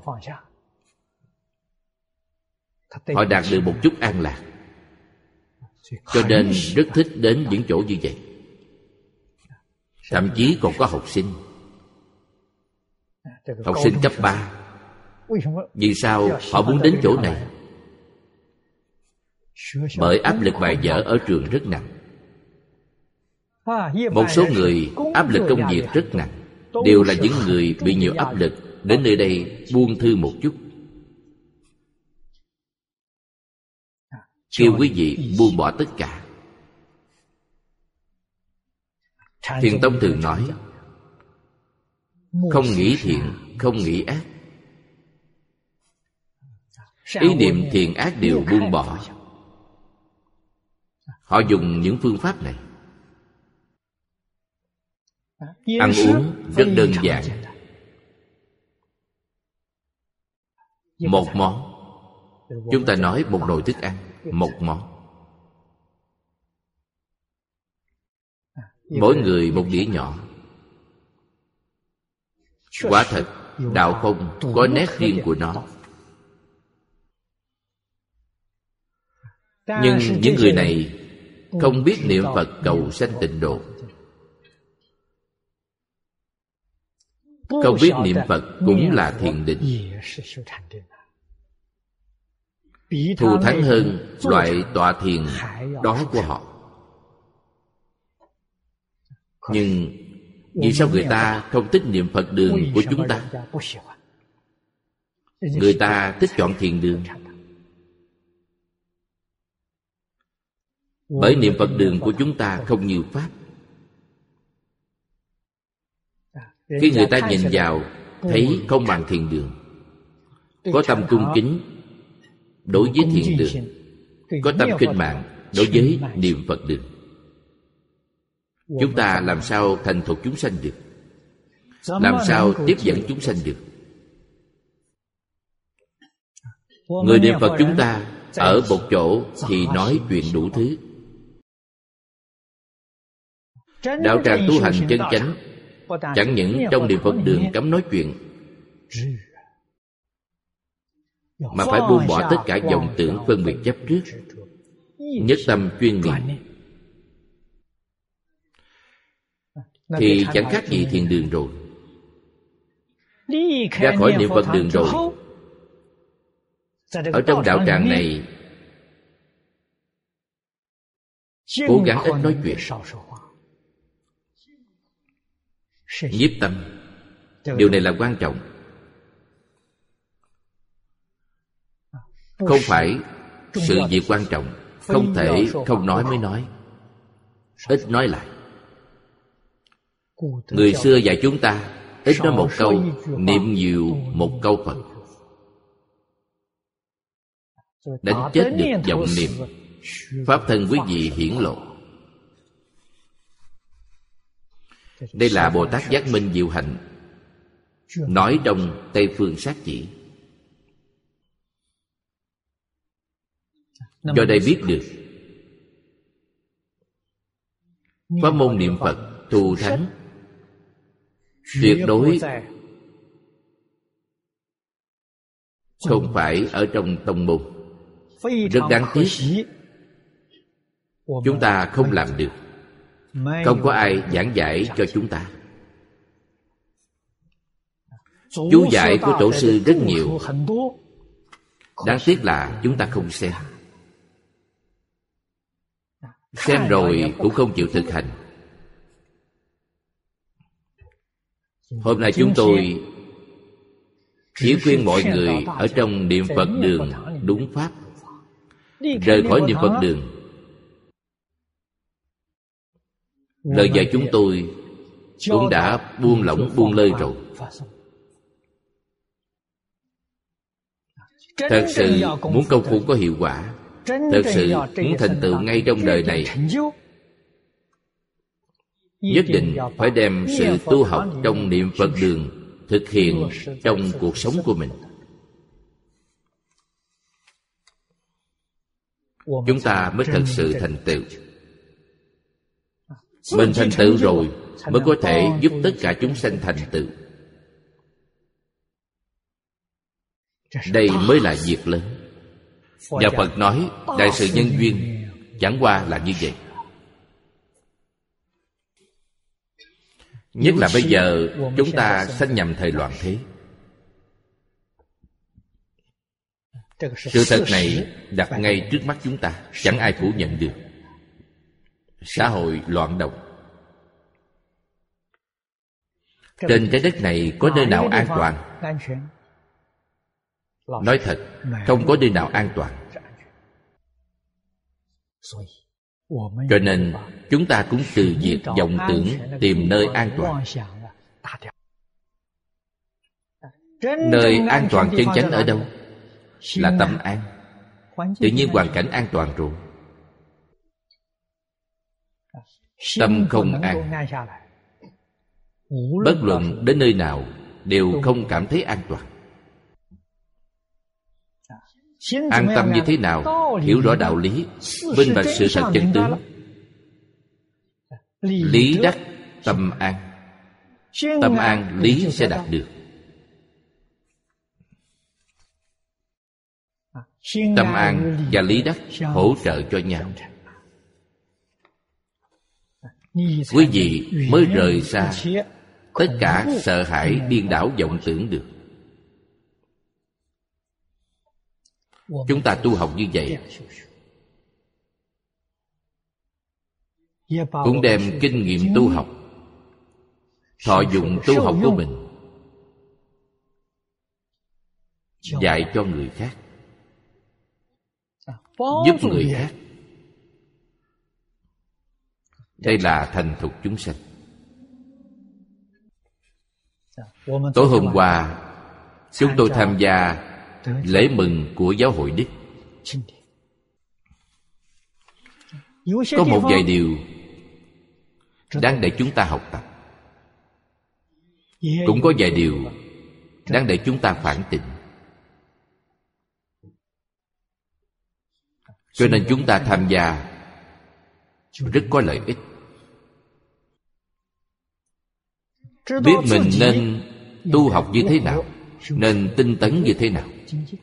Họ đạt được một chút an lạc. Cho nên rất thích đến những chỗ như vậy. Thậm chí còn có học sinh. Học sinh cấp ba. Vì sao họ muốn đến chỗ này? Bởi áp lực bài vở ở trường rất nặng. Một số người áp lực công việc rất nặng. Đều là những người bị nhiều áp lực. Đến nơi đây buông thư một chút, kêu quý vị buông bỏ tất cả. Thiền tông thường nói, không nghĩ thiện, không nghĩ ác. Ý niệm thiện ác đều buông bỏ. Họ dùng những phương pháp này. Ăn uống rất đơn giản. Một món. Chúng ta nói một nồi thức ăn, một món. Mỗi người một đĩa nhỏ. Quả thật, đạo không có nét riêng của nó. Nhưng những người này không biết niệm Phật cầu sanh tịnh độ, không biết niệm Phật cũng là thiền định, thù thắng hơn loại tọa thiền đó của họ. Nhưng vì sao người ta không thích niệm Phật đường của chúng ta? Người ta thích chọn thiền đường. Bởi niệm Phật đường của chúng ta không như Pháp. Khi người ta nhìn vào thấy không bằng thiền đường, có tâm cung kính đối với thiền đường, có tâm khinh mạng đối với niệm Phật đường. Chúng ta làm sao thành thục chúng sanh được? Làm sao tiếp dẫn chúng sanh được? Người niệm Phật chúng ta ở một chỗ thì nói chuyện đủ thứ. Đạo tràng tu hành chân chánh, chẳng những trong niệm Phật đường cấm nói chuyện, mà phải buông bỏ tất cả vọng tưởng phân biệt chấp trước, nhất tâm chuyên niệm, thì chẳng khác gì thiền đường rồi. Ra khỏi niệm Phật đường rồi, ở trong đạo tràng này cố gắng ít nói chuyện, nhiếp tâm. Điều này là quan trọng. Không phải sự việc quan trọng, không thể không nói mới nói. Ít nói lại. Người xưa dạy chúng ta ít nói một câu, niệm nhiều một câu Phật. Đánh chết được vọng niệm, pháp thân quý vị hiển lộ. Đây là Bồ Tát Giác Minh Diệu Hạnh nói trong Tây Phương Sát Chỉ. Do đây biết được pháp môn niệm Phật thù thắng, tuyệt đối không phải ở trong tông môn. Rất đáng tiếc, chúng ta không làm được, không có ai giảng giải cho chúng ta. Chú giải của tổ sư rất nhiều, đáng tiếc là chúng ta không xem. Xem rồi cũng không chịu thực hành. Hôm nay chúng tôi chỉ khuyên mọi người ở trong niệm Phật đường đúng pháp. Rời khỏi niệm Phật đường, lời dạy chúng tôi cũng đã buông lỏng buông lơi rồi. Thật sự muốn công phu có hiệu quả, thật sự muốn thành tựu ngay trong đời này, nhất định phải đem sự tu học trong niệm Phật đường thực hiện trong cuộc sống của mình. Chúng ta mới thật sự thành tựu. Mình thành tựu rồi mới có thể giúp tất cả chúng sanh thành tựu. Đây mới là việc lớn. Và Phật nói đại sự nhân duyên chẳng qua là như vậy. Nhất là bây giờ chúng ta sanh nhầm thời loạn thế. Sự thật này đặt ngay trước mắt chúng ta, chẳng ai phủ nhận được. Xã hội loạn động. Trên trái đất này có nơi nào an toàn? Nói thật, không có nơi nào an toàn. Cho nên chúng ta cũng từ việc vọng tưởng tìm nơi an toàn. Nơi an toàn chân chánh ở đâu? Là tâm an. Tự nhiên hoàn cảnh an toàn rồi. Tâm không an, bất luận đến nơi nào đều không cảm thấy an toàn. An tâm như thế nào? Hiểu rõ đạo lý, minh bạch sự thật chân tướng, lý đắc tâm an. Tâm an, lý sẽ đạt được. Tâm an và lý đắc hỗ trợ cho nhau. Quý vị mới rời xa tất cả sợ hãi điên đảo vọng tưởng được. Chúng ta tu học như vậy, cũng đem kinh nghiệm tu học, thọ dụng tu học của mình dạy cho người khác, giúp người khác. Đây là thành thục chúng sanh. Tối hôm qua chúng tôi tham gia lễ mừng của giáo hội Đức. Có một vài điều đáng để chúng ta học tập, cũng có vài điều đáng để chúng ta phản tỉnh. Cho nên chúng ta tham gia rất có lợi ích. Biết mình nên tu học như thế nào, nên tinh tấn như thế nào.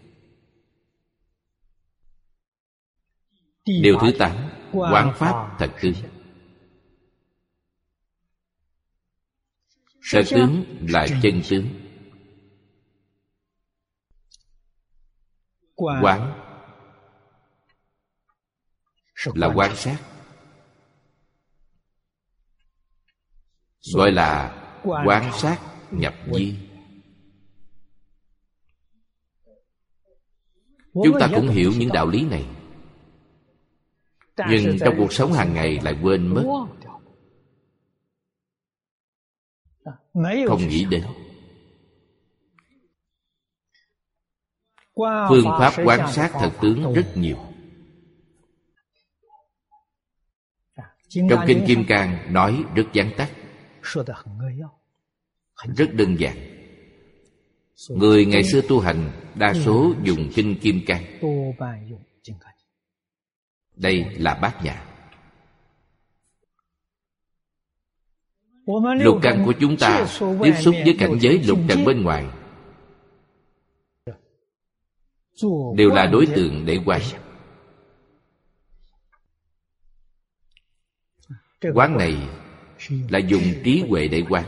Điều thứ tám, quán pháp thật tướng. Thật tướng là chân tướng. Quán là quan sát, gọi là quan sát nhập vi. Chúng ta cũng hiểu những đạo lý này, nhưng trong cuộc sống hàng ngày lại quên mất, không nghĩ đến. Phương pháp quan sát thật tướng rất nhiều. Trong Kinh Kim Cang nói rất vắn tắt, rất đơn giản. Người ngày xưa tu hành đa số dùng Kinh Kim Cang. Đây là Bát Nhã. Lục căn của chúng ta tiếp xúc với cảnh giới lục trần bên ngoài đều là đối tượng để quán. Quán này là dùng trí huệ để quán.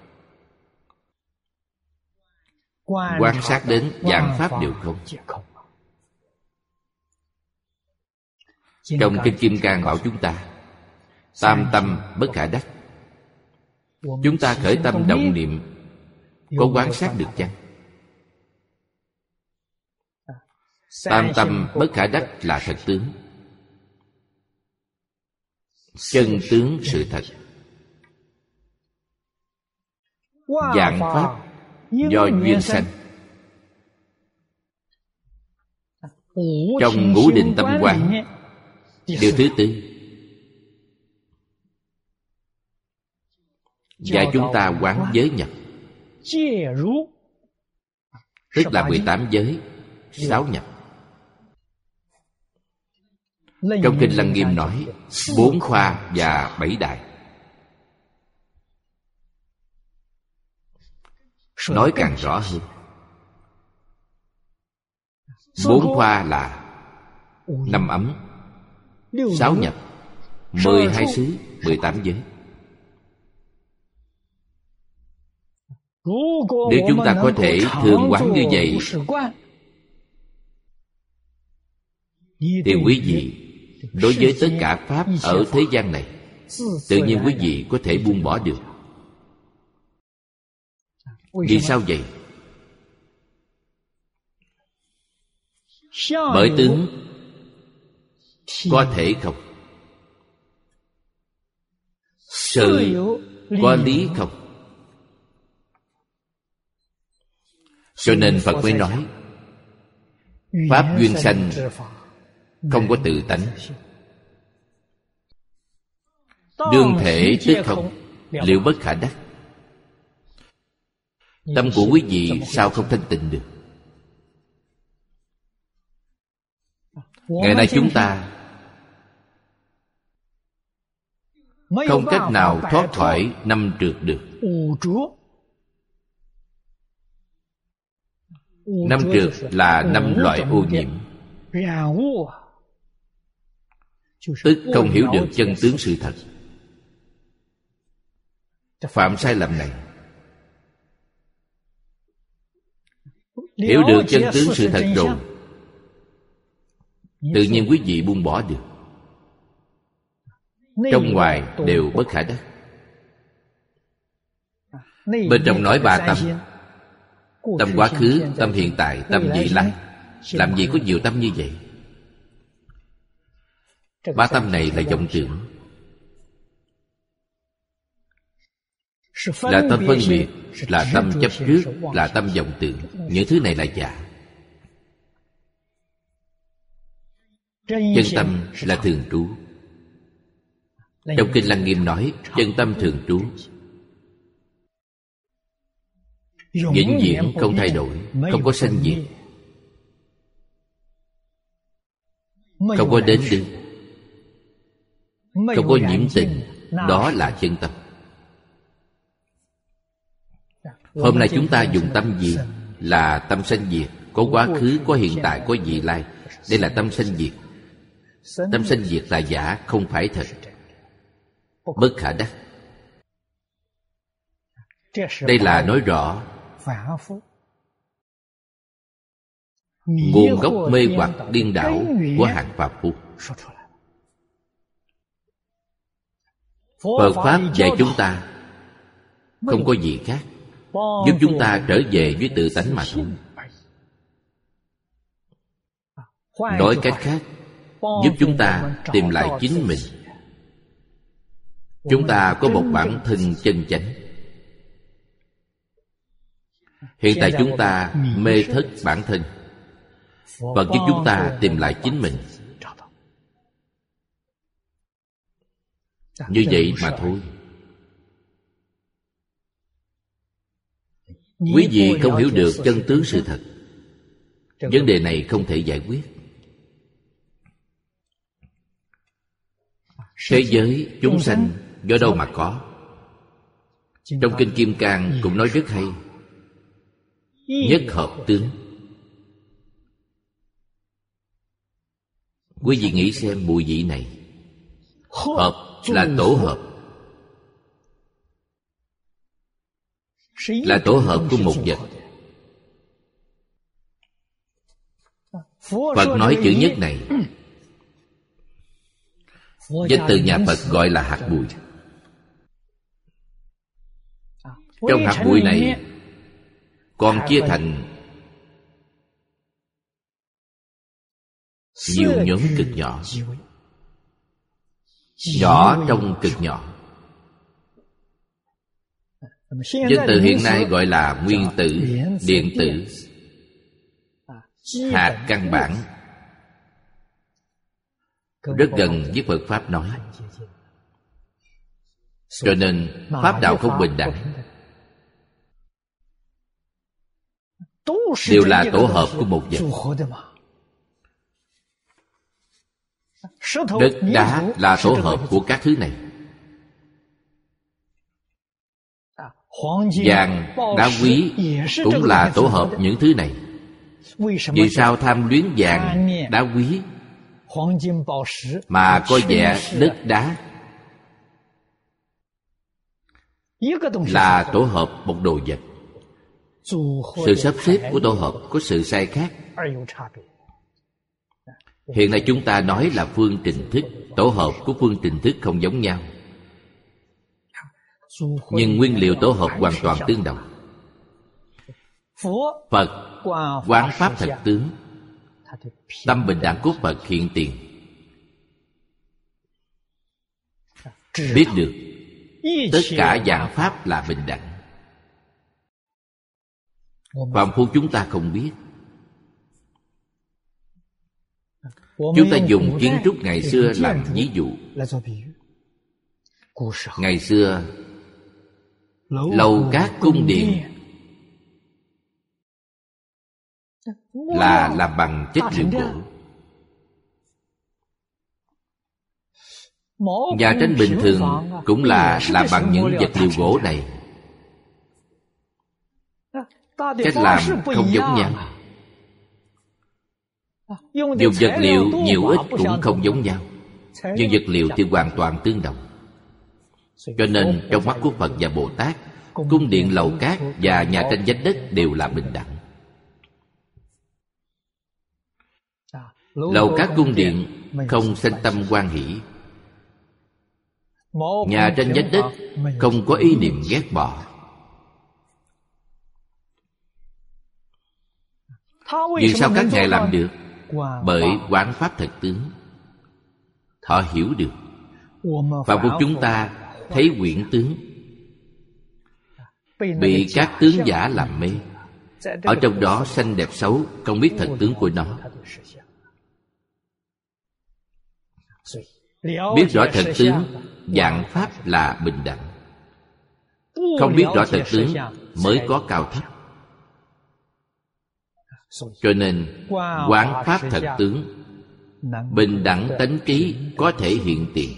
Quan sát đến vạn pháp đều không. Trong Kinh Kim Cang bảo chúng ta tam tâm bất khả đắc. Chúng ta khởi tâm động niệm có quán sát được chăng? Tam tâm bất khả đắc là thật tướng, chân tướng sự thật. Vạn pháp do duyên sanh. Trong ngũ định tâm quán, điều thứ tư dạy chúng ta quán giới nhập, tức là mười tám giới, sáu nhập. Trong Kinh Lăng Nghiêm nói bốn khoa và bảy đại. Nói càng rõ hơn. Bốn khoa là năm ấm, sáu nhập, mười hai xứ, mười tám giới. Nếu chúng ta có thể thường quán như vậy, thì quý vị đối với tất cả pháp ở thế gian này, tự nhiên quý vị có thể buông bỏ được. Vì sao vậy? Bởi tướng có thể không, sự có lý không. Cho nên Phật mới nói pháp duyên sanh không có tự tánh. Đương thể tức không, liệu bất khả đắc. Tâm của quý vị sao không thanh tịnh được? Ngày nay chúng ta không cách nào thoát khỏi năm trược được. Năm trược là năm loại ô nhiễm, tức không hiểu được chân tướng sự thật. Phạm sai lầm này. Hiểu được chân tướng sự thật rồi, tự nhiên quý vị buông bỏ được. Trong ngoài đều bất khả đắc. Bên trong nói ba tâm: tâm quá khứ, tâm hiện tại, tâm vị lai. Làm gì có nhiều tâm như vậy? Ba tâm này là vọng tưởng. là tâm phân biệt, là tâm chấp trước, là tâm vọng tưởng. Những thứ này là giả. Chân tâm là thường trú. Trong Kinh Lăng Nghiêm nói chân tâm thường trú, vĩnh viễn không thay đổi, không có sanh diệt, không có đến đi, không có nhiễm tình. Đó là chân tâm. Hôm nay chúng ta dùng tâm gì? Là tâm sanh diệt. Có quá khứ, có hiện tại, có vị lai. Đây là tâm sanh diệt. Tâm sanh diệt là giả, không phải thật, bất khả đắc. Đây là nói rõ nguồn gốc mê hoặc điên đảo của hạng phàm phu. Phật Pháp dạy chúng ta không có gì khác, giúp chúng ta trở về với tự tánh mà thôi. Nói cách khác, giúp chúng ta tìm lại chính mình. Chúng ta có một bản thân chân chánh. Hiện tại chúng ta mê thất bản thân. Phật giúp chúng ta tìm lại chính mình. Như vậy mà thôi. Quý vị không hiểu được chân tướng sự thật, vấn đề này không thể giải quyết. Thế giới chúng sanh do đâu mà có? Trong Kinh Kim Cang cũng nói rất hay. Nhất hợp tướng. Quý vị nghĩ xem mùi vị này. Hợp là tổ hợp, là tổ hợp của một vật. Phật nói chữ nhất này, danh từ nhà Phật gọi là hạt bụi. Trong hạt bụi này còn chia thành nhiều nhóm cực nhỏ, nhỏ trong cực nhỏ. Danh từ hiện nay gọi là nguyên tử, điện tử, hạt căn bản, rất gần với Phật Pháp nói. Cho nên Pháp đạo không bình đẳng, đều là tổ hợp của một vật. Đất đá là tổ hợp của các thứ này. Vàng, đá quý cũng là tổ hợp những thứ này. Vì sao tham luyến vàng, đá quý mà có vẻ đất đá là tổ hợp một đồ vật? Sự sắp xếp của tổ hợp có sự sai khác. Hiện nay chúng ta nói là phương trình thức. Tổ hợp của phương trình thức không giống nhau, nhưng nguyên liệu tổ hợp hoàn toàn tương đồng. Phật quán pháp thật tướng, tâm bình đẳng của Phật hiện tiền. Biết được tất cả dạng pháp là bình đẳng. Phàm phu chúng ta không biết. Chúng ta dùng kiến trúc ngày xưa làm ví dụ. Ngày xưa lầu các cung điện là làm bằng chất liệu gỗ. Nhà tranh bình thường cũng là làm bằng những vật liệu gỗ này. Cách làm không giống nhau. Dùng vật liệu nhiều ít cũng không giống nhau, nhưng vật liệu thì hoàn toàn tương đồng. Cho nên trong mắt của Phật và Bồ Tát, cung điện lầu cát và nhà tranh vách đất đều là bình đẳng. Lầu cát cung điện không sanh tâm hoan hỷ, nhà tranh vách đất không có ý niệm ghét bỏ. Vì sao các ngài làm được? Bởi quán pháp thật tướng. Họ hiểu được. Và của chúng ta thấy quyển tướng, bị các tướng giả làm mê. Ở trong đó sanh đẹp xấu không biết thật tướng của nó. Biết rõ thật tướng, vạn pháp là bình đẳng. Không biết rõ thật tướng mới có cao thấp. Cho nên quán pháp thật tướng, bình đẳng tánh trí có thể hiện tiền.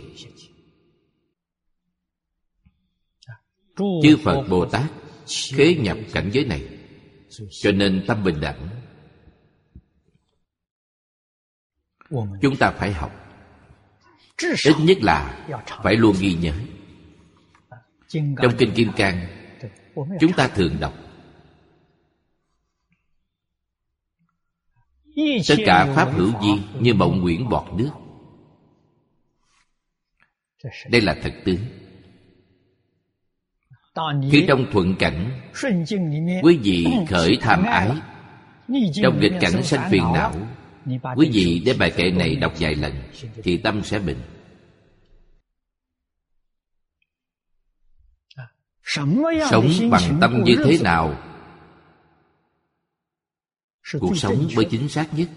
Chư Phật Bồ Tát khế nhập cảnh giới này, cho nên tâm bình đẳng. Chúng ta phải học, ít nhất là phải luôn ghi nhớ. Trong Kinh Kim Cang, chúng ta thường đọc tất cả pháp hữu vi như mộng nguyễn bọt nước. Đây là thật tướng. Khi trong thuận cảnh, quý vị khởi tham ái, trong nghịch cảnh sanh phiền não, quý vị đem bài kệ này đọc vài lần thì tâm sẽ bình. Sống bằng tâm như thế nào cuộc sống mới chính xác nhất?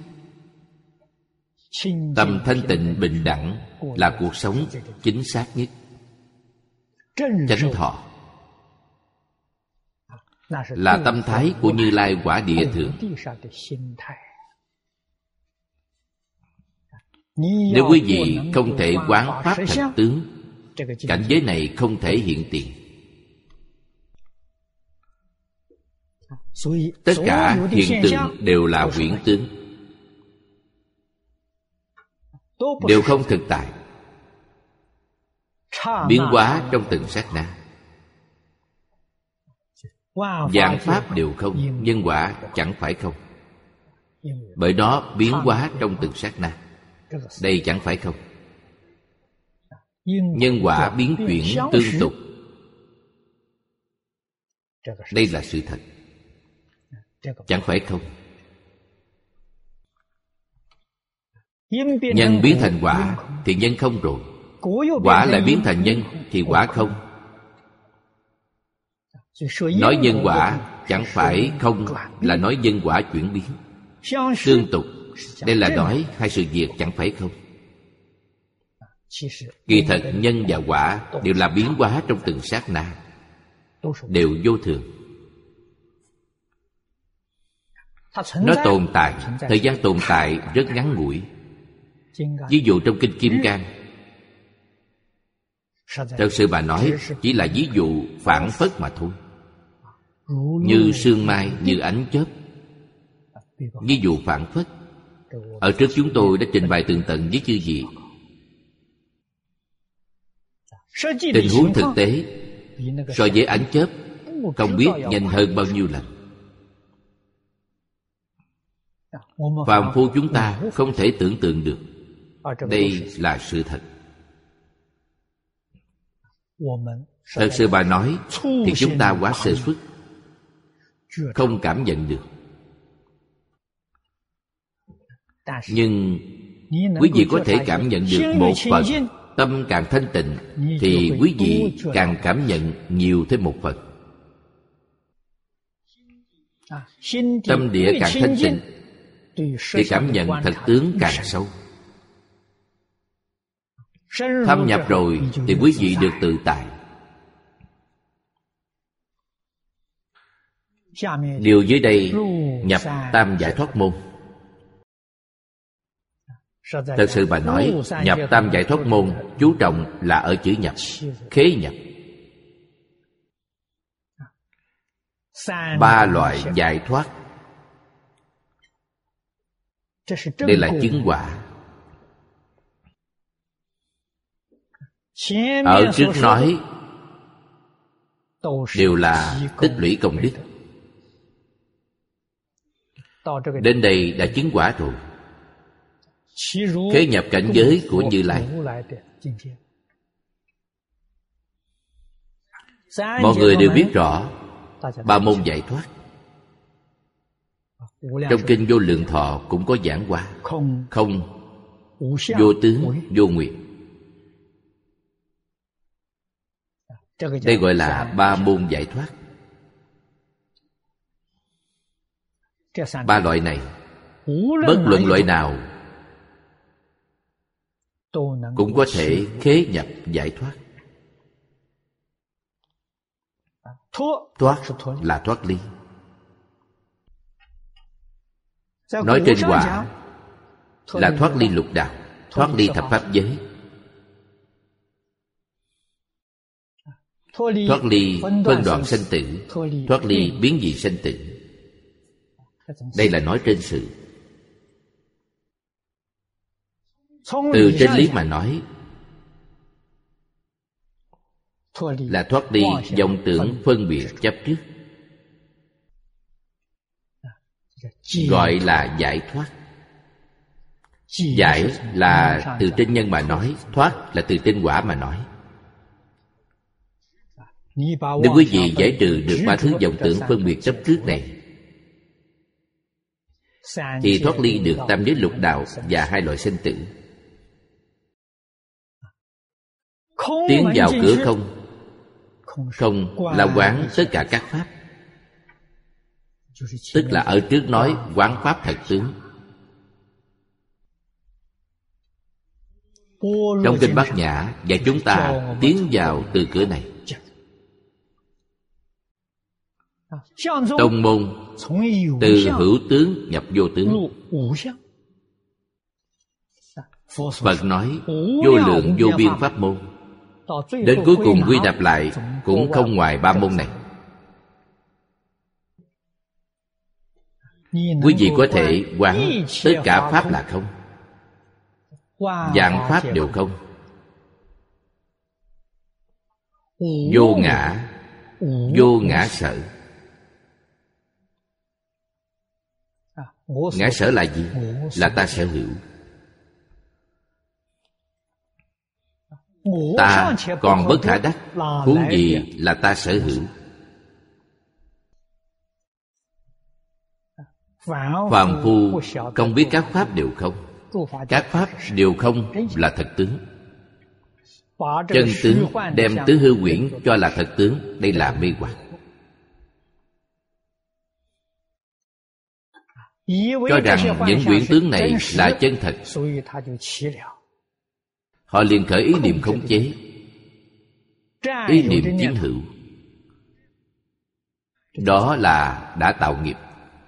Tâm thanh tịnh bình đẳng là cuộc sống chính xác nhất. Chánh thọ là tâm thái của Như Lai Quả Địa Thượng. Nếu quý vị không thể quán pháp thật tướng, cảnh giới này không thể hiện tiền. Tất cả hiện tượng đều là huyễn tướng, đều không thực tại, biến hóa trong từng sát na. Vạn pháp đều không, nhân quả chẳng phải không. Bởi đó biến hóa trong từng sát na. Đây chẳng phải không. Nhân quả biến chuyển tương tục. Đây là sự thật, chẳng phải không. Nhân biến thành quả thì nhân không rồi. Quả lại biến thành nhân thì quả không. Nói nhân quả chẳng phải không, là nói nhân quả chuyển biến tương tục. Đây là nói hai sự việc chẳng phải không. Kỳ thật nhân và quả đều là biến hóa trong từng sát na, đều vô thường. Nó tồn tại, thời gian tồn tại rất ngắn ngủi. Ví dụ trong Kinh Kim Cang, thật sự bà nói chỉ là ví dụ phản phất mà thôi. Như sương mai, như ánh chớp. Ví dụ phản phất. Ở trước chúng tôi đã trình bày tường tận với chư vị. Tình huống thực tế so với ánh chớp không biết nhanh hơn bao nhiêu lần. Phàm phu chúng ta không thể tưởng tượng được. Đây là sự thật. Thật sự bà nói thì chúng ta quá sơ suất, không cảm nhận được. Nhưng quý vị có thể cảm nhận được một phần. Tâm càng thanh tịnh thì quý vị càng cảm nhận nhiều thêm một phần. Tâm địa càng thanh tịnh thì cảm nhận thật tướng càng sâu. Thâm nhập rồi thì quý vị được tự tại. Điều dưới đây nhập tam giải thoát môn. Thật sự bà nói nhập tam giải thoát môn chú trọng là ở chữ nhập, khế nhập. Ba loại giải thoát, đây là chứng quả. Ở trước nói đều là tích lũy công đức. Đến đây đã chứng quả rồi. Khế nhập cảnh giới của Như Lai. Mọi người đều biết rõ ba môn giải thoát. Trong Kinh Vô Lượng Thọ cũng có giảng qua. Không, vô tướng, vô nguyện. Đây gọi là ba môn giải thoát. Ba loại này, bất luận loại nào cũng có thể khế nhập giải thoát. Thoát là thoát ly. Nói trên quả là thoát ly lục đạo, thoát ly thập pháp giới, thoát ly phân đoạn sanh tử, thoát ly biến dị sanh tử. Đây là nói trên sự. Từ trên lý mà nói là thoát ly vọng tưởng phân biệt chấp trước, gọi là giải thoát. Giải là từ trên nhân mà nói, thoát là từ trên quả mà nói. Nếu quý vị giải trừ được ba thứ vọng tưởng phân biệt chấp trước này, thì thoát ly được tam giới lục đạo và hai loại sinh tử, tiến vào cửa không. Không là quán tất cả các pháp, tức là ở trước nói quán pháp thật tướng. Trong kinh Bát Nhã dạy chúng ta tiến vào từ cửa này. Tông môn từ hữu tướng nhập vô tướng. Phật nói vô lượng vô biên pháp môn, đến cuối cùng quy nạp lại cũng không ngoài ba môn này. Quý vị có thể quán tất cả pháp là không, vạn pháp đều không, vô ngã, vô ngã sở. Ngã sở là gì? Là ta sở hữu. Ta còn bất khả đắc, huống gì là ta sở hữu. Phàm phu không biết các pháp đều không. Các pháp đều không là thật tướng. Chân tướng đem tứ hư quyển cho là thật tướng, đây là mê hoặc. Cho rằng những quyển tướng này là chân thật, họ liền khởi ý niệm khống chế, ý niệm chiếm hữu. Đó là đã tạo nghiệp.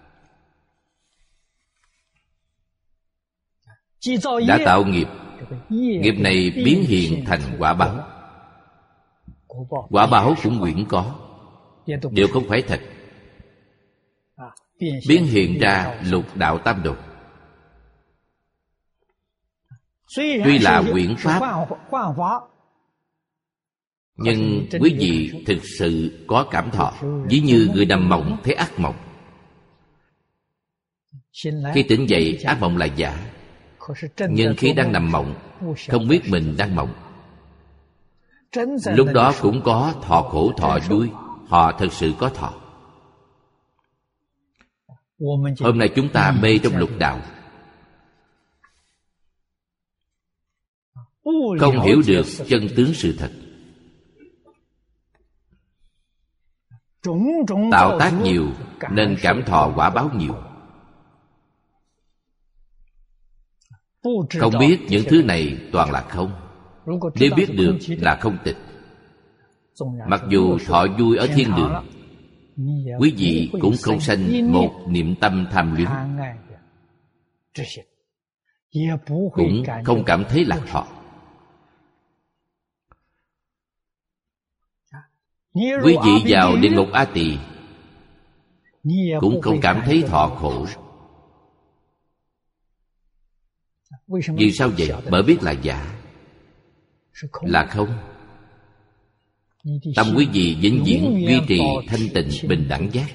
Đã tạo nghiệp, nghiệp này biến hiện thành quả báo. Quả báo cũng quyển có, đều không phải thật. Biến hiện ra lục đạo tam đồ. Tuy là quyển pháp, nhưng quý vị thực sự có cảm thọ, ví như người nằm mộng thấy ác mộng. Khi tỉnh dậy ác mộng là giả, nhưng khi đang nằm mộng không biết mình đang mộng. Lúc đó cũng có thọ khổ thọ vui, họ thật sự có thọ. Hôm nay chúng ta mê trong lục đạo, không hiểu được chân tướng sự thật, tạo tác nhiều nên cảm thọ quả báo nhiều. Không biết những thứ này toàn là không. Nếu biết được là không tịch, mặc dù thọ vui ở thiên đường, quý vị cũng không sanh một niệm tâm tham luyến, cũng không cảm thấy lạc thọ. Quý vị vào địa ngục A Tỳ cũng không cảm thấy thọ khổ. Vì sao vậy? Bởi biết là giả, là không. Tâm quý vị vĩnh viễn duy trì thanh tịnh bình đẳng giác.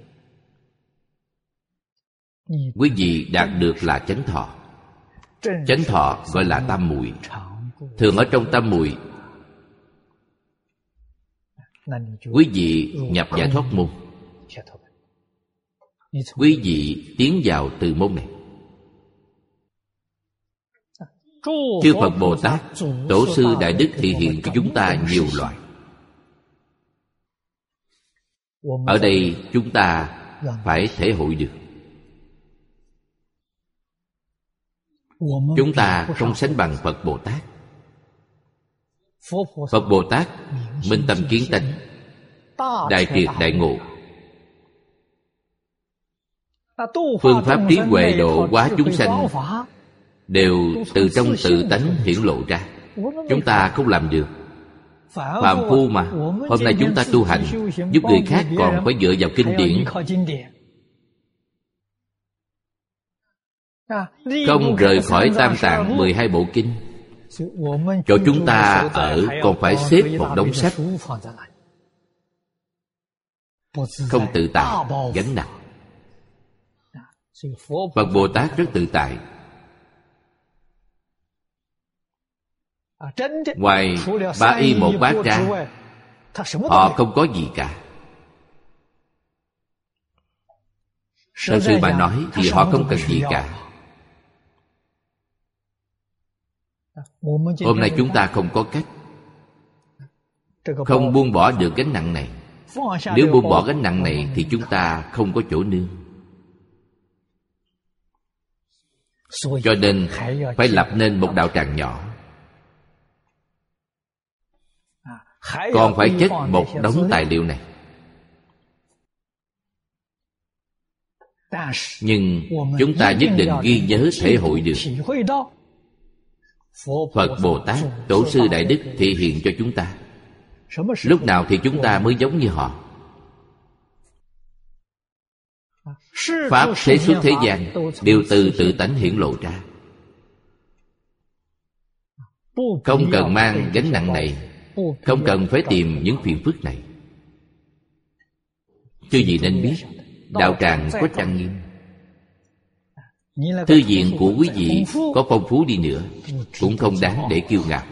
Quý vị đạt được là chánh thọ. Chánh thọ gọi là tam muội. Thường ở trong tam muội, quý vị nhập giải thoát môn. Quý vị tiến vào từ môn này. Chư Phật Bồ Tát, Tổ sư Đại Đức thị hiện cho chúng ta nhiều loại. Ở đây chúng ta phải thể hội được. chúng ta không sánh bằng Phật Bồ Tát. Phật Bồ Tát minh tâm kiến tánh, đại triệt đại ngộ. Phương pháp trí huệ độ hóa chúng sanh đều từ trong tự tánh hiển lộ ra. Chúng ta không làm được. Phàm phu mà. Hôm nay chúng ta tu hành, giúp người khác còn phải dựa vào kinh điển, không rời khỏi Tam Tạng mười hai bộ kinh. Chỗ chúng ta ở còn phải xếp một đống sách, không tự tại, gánh nặng. Phật Bồ Tát rất tự tại. Ngoài ba y một bát ra, họ không có gì cả. Thật sự mà nói thì họ không cần gì cả. Hôm nay chúng ta không có cách, không buông bỏ được gánh nặng này. Nếu buông bỏ gánh nặng này thì chúng ta không có chỗ nương. Cho nên phải lập nên một đạo tràng nhỏ, còn phải chất một đống tài liệu này. Nhưng chúng ta nhất định ghi nhớ thể hội được Phật Bồ Tát, Tổ sư Đại Đức thể hiện cho chúng ta. Lúc nào thì chúng ta mới giống như họ. Pháp thế xuất thế gian đều từ tự tánh hiển lộ ra, không cần mang gánh nặng này, không cần phải tìm những phiền phức này. Chư vị nên biết, đạo tràng có trang nghiêm, thư viện của quý vị có phong phú đi nữa cũng không đáng để kiêu ngạo.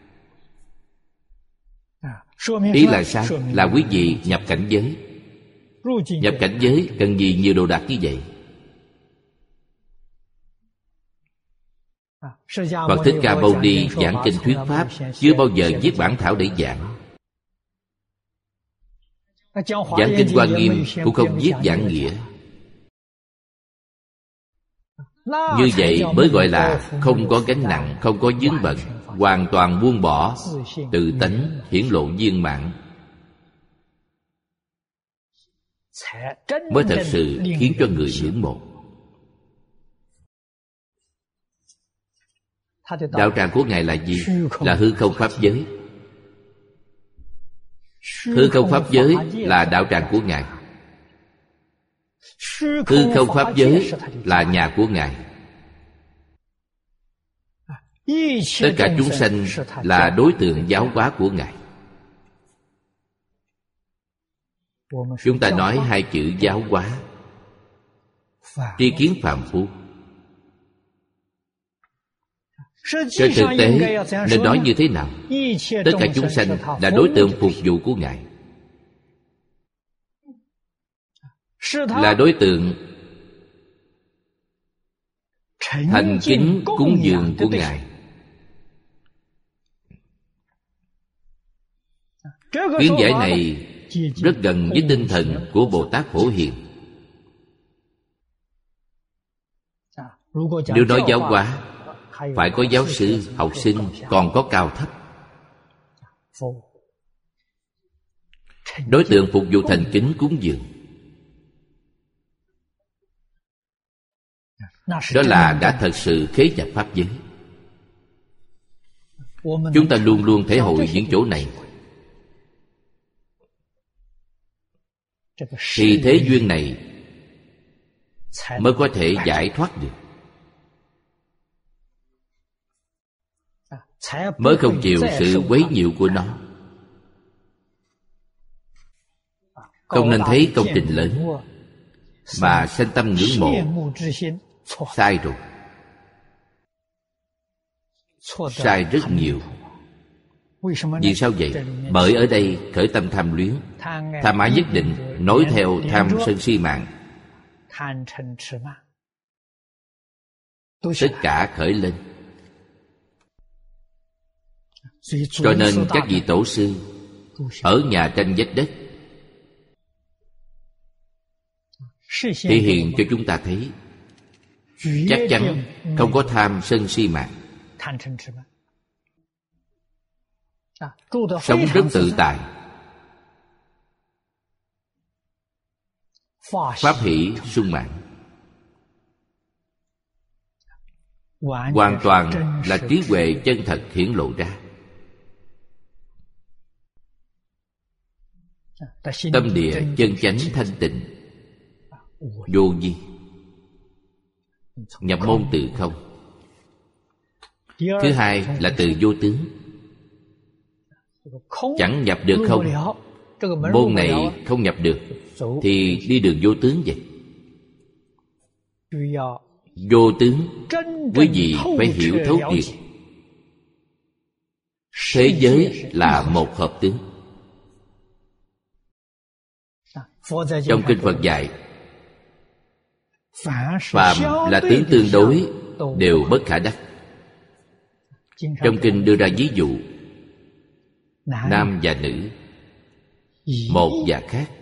Ý là sao? Là quý vị nhập cảnh giới. Nhập cảnh giới cần gì nhiều đồ đạc như vậy? Phật Thích Ca Mâu Ni giảng kinh thuyết pháp chưa bao giờ viết bản thảo để giảng. Giảng kinh Hoa Nghiêm cũng không viết giảng nghĩa. Như vậy mới gọi là không có gánh nặng, không có vướng bận, hoàn toàn buông bỏ, tự tánh hiển lộ viên mãn, mới thật sự khiến cho người ngưỡng mộ. Đạo tràng của Ngài là gì? Là hư không pháp giới. Hư không pháp giới là đạo tràng của Ngài. Hư không pháp giới là nhà của Ngài. Tất cả chúng sanh là đối tượng giáo hóa của Ngài. Chúng ta nói hai chữ giáo hóa, tri kiến phàm phu. Trên thực tế nên nói như thế nào? Tất cả chúng sanh là đối tượng phục vụ của Ngài, là đối tượng thành kính cúng dường của Ngài. Kiến giải này rất gần với tinh thần của Bồ Tát Phổ Hiền. Nếu nói giáo hóa, phải có giáo sư, học sinh, còn có cao thấp. Đối tượng phục vụ thành kính cúng dường, đó là đã thật sự khế nhập pháp giới. Chúng ta luôn luôn thể hội những chỗ này, thì thế duyên này mới có thể giải thoát được, mới không chịu sự quấy nhiễu của nó. Không nên thấy công trình lớn mà sanh tâm ngưỡng mộ. Sai rồi. Sai rất nhiều. Vì sao vậy? Bởi ở đây khởi tâm tham luyến, tham ái nhất định nối theo tham sân si mạng, tất cả khởi lên. Cho nên các vị tổ sư ở nhà tranh vách đất thể hiện cho chúng ta thấy chắc chắn không có tham sân si mạng, sống rất tự tại, pháp hỷ sung mãn, hoàn toàn là trí huệ chân thật hiển lộ ra. Tâm địa chân chánh thanh tịnh, vô vi, nhập môn từ không. Thứ hai là từ vô tướng. Chẳng nhập được không, môn này không nhập được thì đi đường vô tướng vậy. Vô tướng, quý vị phải hiểu thấu triệt. Thế giới là một hợp tướng. Trong kinh Phật dạy, phàm là tướng tương đối đều bất khả đắc. Trong kinh đưa ra ví dụ nam và nữ, một và khác.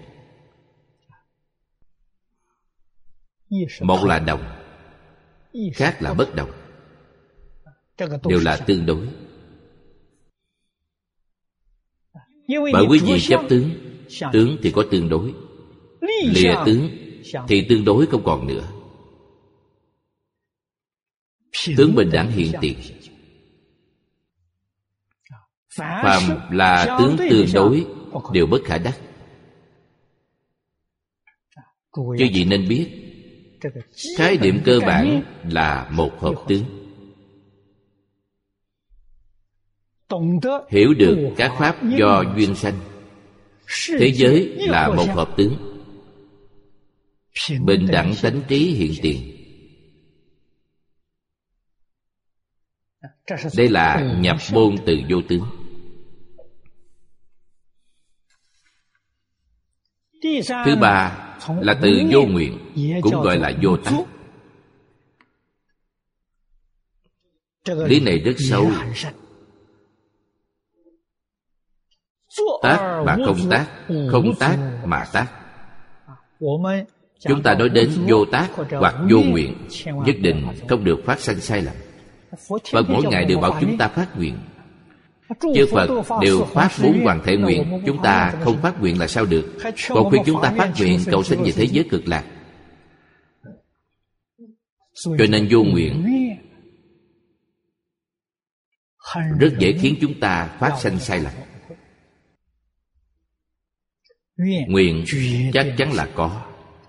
Một là đồng, khác là bất đồng, đều là tương đối. Bởi quý vị chấp tướng, tướng thì có tương đối, lìa tướng thì tương đối không còn nữa. Tướng bình đẳng hiện tiền. Phàm là tướng tương đối đều bất khả đắc. Chứ gì nên biết, khái niệm cơ bản là một hợp tướng. Hiểu được các pháp do duyên sanh, thế giới là một hợp tướng, bình đẳng tánh trí hiện tiền. Đây là nhập môn từ vô tướng. Thứ ba là từ vô nguyện, cũng gọi là vô tác. Lý này rất sâu. Tác mà không tác, không tác mà tác. Chúng ta nói đến vô tác hoặc vô nguyện, nhất định không được phát sanh sai lầm. Phật mỗi ngày đều bảo chúng ta phát nguyện. Chư Phật đều phát bốn hoàn thể nguyện, chúng ta không phát nguyện là sao được? Còn khuyên chúng ta phát nguyện cầu sinh về thế giới cực lạc. Cho nên vô nguyện rất dễ khiến chúng ta phát sanh sai lầm. Nguyện chắc chắn là có.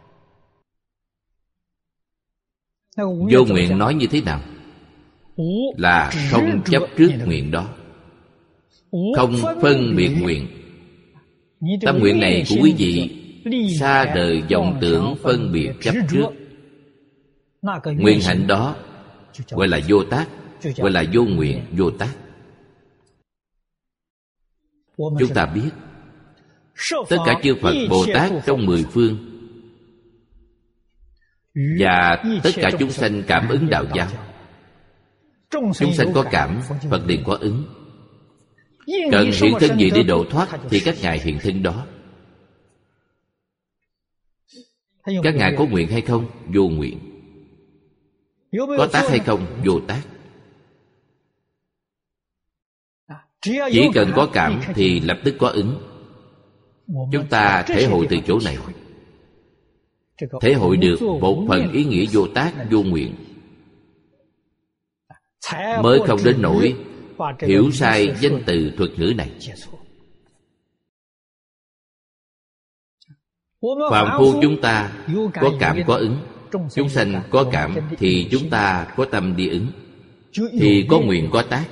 Vô nguyện nói như thế nào? Là không chấp trước nguyện đó, không phân biệt nguyện. Tâm nguyện này của quý vị xa đời vọng tưởng phân biệt chấp trước. Nguyện hạnh đó gọi là vô tác, gọi là vô nguyện, vô tác. Chúng ta biết tất cả chư Phật Bồ Tát trong mười phương và tất cả chúng sanh cảm ứng đạo giáo. Chúng sanh có cảm, Phật liền có ứng. Cần hiện thân gì để độ thoát thì các ngài hiện thân đó. Các ngài có nguyện hay không? Vô nguyện. Có tác hay không? Vô tác. Chỉ cần có cảm thì lập tức có ứng. Chúng ta thể hội từ chỗ này, thể hội được một phần ý nghĩa vô tác, vô nguyện, mới không đến nỗi hiểu sai danh từ thuật ngữ này. Phàm phu chúng ta có cảm có ứng, chúng sanh có cảm thì chúng ta có tâm đi ứng, thì có nguyện có tác.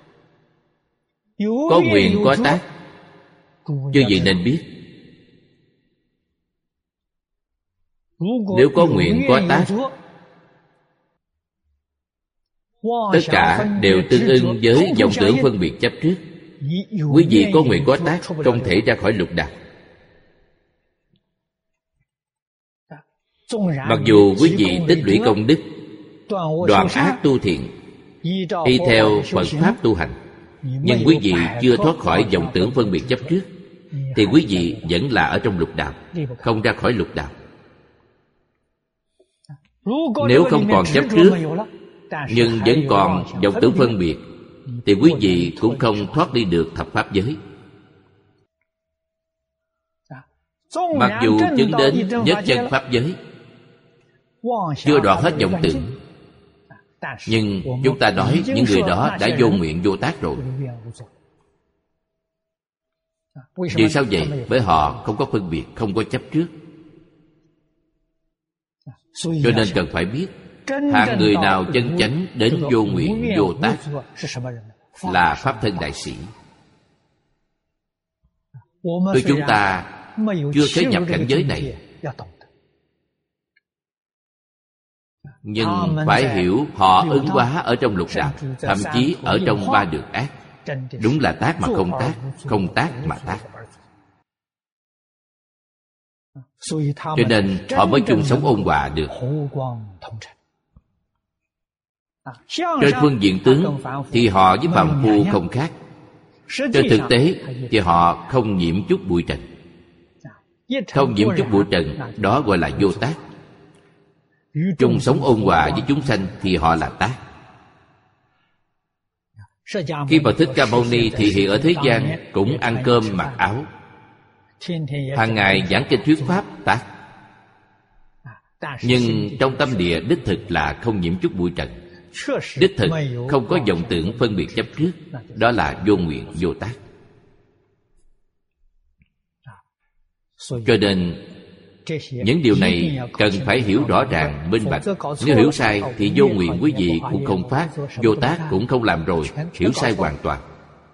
Có nguyện có tác, chứ gì nên biết. Nếu có nguyện có tác, tất cả đều tương ưng với vọng tưởng phân biệt chấp trước. Quý vị có nguyện có tác, không thể ra khỏi lục đạo. Mặc dù quý vị tích lũy công đức, đoạn ác tu thiện, y theo Phật pháp tu hành, nhưng quý vị chưa thoát khỏi vọng tưởng phân biệt chấp trước, thì quý vị vẫn là ở trong lục đạo, không ra khỏi lục đạo. Nếu không còn chấp trước nhưng vẫn còn vọng tưởng phân biệt, thì quý vị cũng không thoát đi được thập pháp giới. Mặc dù chứng đến nhất chân pháp giới, chưa đoạn hết vọng tưởng, nhưng chúng ta nói những người đó đã vô nguyện vô tác rồi. Vì sao vậy? Bởi họ không có phân biệt, không có chấp trước. Cho nên cần phải biết, hạng người nào chân chánh đến vô nguyện vô tác là pháp thân đại sĩ. Tuy chúng ta chưa thế nhập cảnh giới này, nhưng phải hiểu họ ứng hóa ở trong lục đạo, thậm chí ở trong ba đường ác. Đúng là tác mà không tác, không tác mà tác. Cho nên họ mới chung sống ôn hòa được. Trên phương diện tướng thì họ với phàm phu không khác. Trên thực tế thì họ không nhiễm chút bụi trần. Không nhiễm chút bụi trần, đó gọi là vô tác. Chung sống ôn hòa với chúng sanh thì họ là tác. Khi Phật Thích Ca Mâu Ni thị hiện ở thế gian, cũng ăn cơm mặc áo, hàng ngày giảng kinh thuyết pháp, tác. Nhưng trong tâm địa đích thực là không nhiễm chút bụi trần. Đích thực không có vọng tưởng phân biệt chấp trước. Đó là vô nguyện vô tác. Cho nên những điều này cần phải hiểu rõ ràng, minh bạch. Nếu hiểu sai thì vô nguyện quý vị cũng không phát, vô tác cũng không làm rồi, hiểu sai hoàn toàn.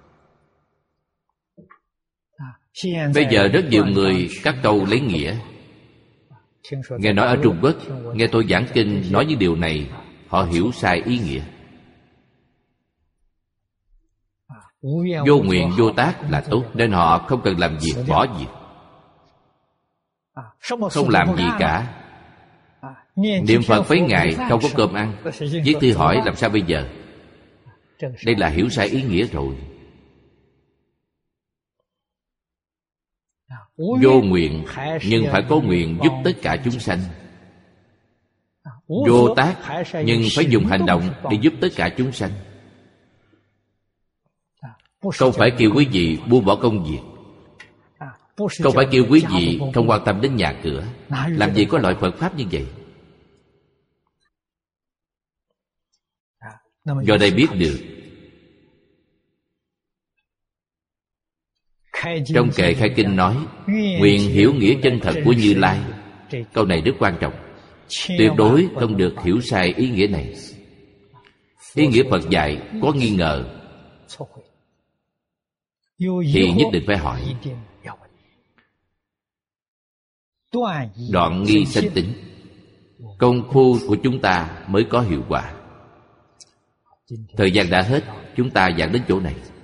Bây giờ rất nhiều người cắt câu lấy nghĩa. Nghe nói ở Trung Quốc, nghe tôi giảng kinh nói những điều này, họ hiểu sai ý nghĩa. Vô nguyện vô tác là tốt, nên họ không cần làm việc, bỏ việc, không làm gì cả. Niệm Phật mấy ngày không có cơm ăn, viết thư hỏi làm sao bây giờ? Đây là hiểu sai ý nghĩa rồi. Vô nguyện nhưng phải có nguyện giúp tất cả chúng sanh. Vô tác nhưng phải dùng hành động để giúp tất cả chúng sanh. Không phải kêu quý vị buông bỏ công việc, không phải kêu quý vị không quan tâm đến nhà cửa. Làm gì có loại Phật Pháp như vậy? Do đây biết được, trong kệ khai kinh nói, nguyện hiểu nghĩa chân thật của Như Lai. Câu này rất quan trọng. Tuyệt đối không được hiểu sai ý nghĩa này. Ý nghĩa Phật dạy có nghi ngờ thì nhất định phải hỏi. Đoạn nghi sanh tính, công phu của chúng ta mới có hiệu quả. Thời gian đã hết, chúng ta giảng đến chỗ này.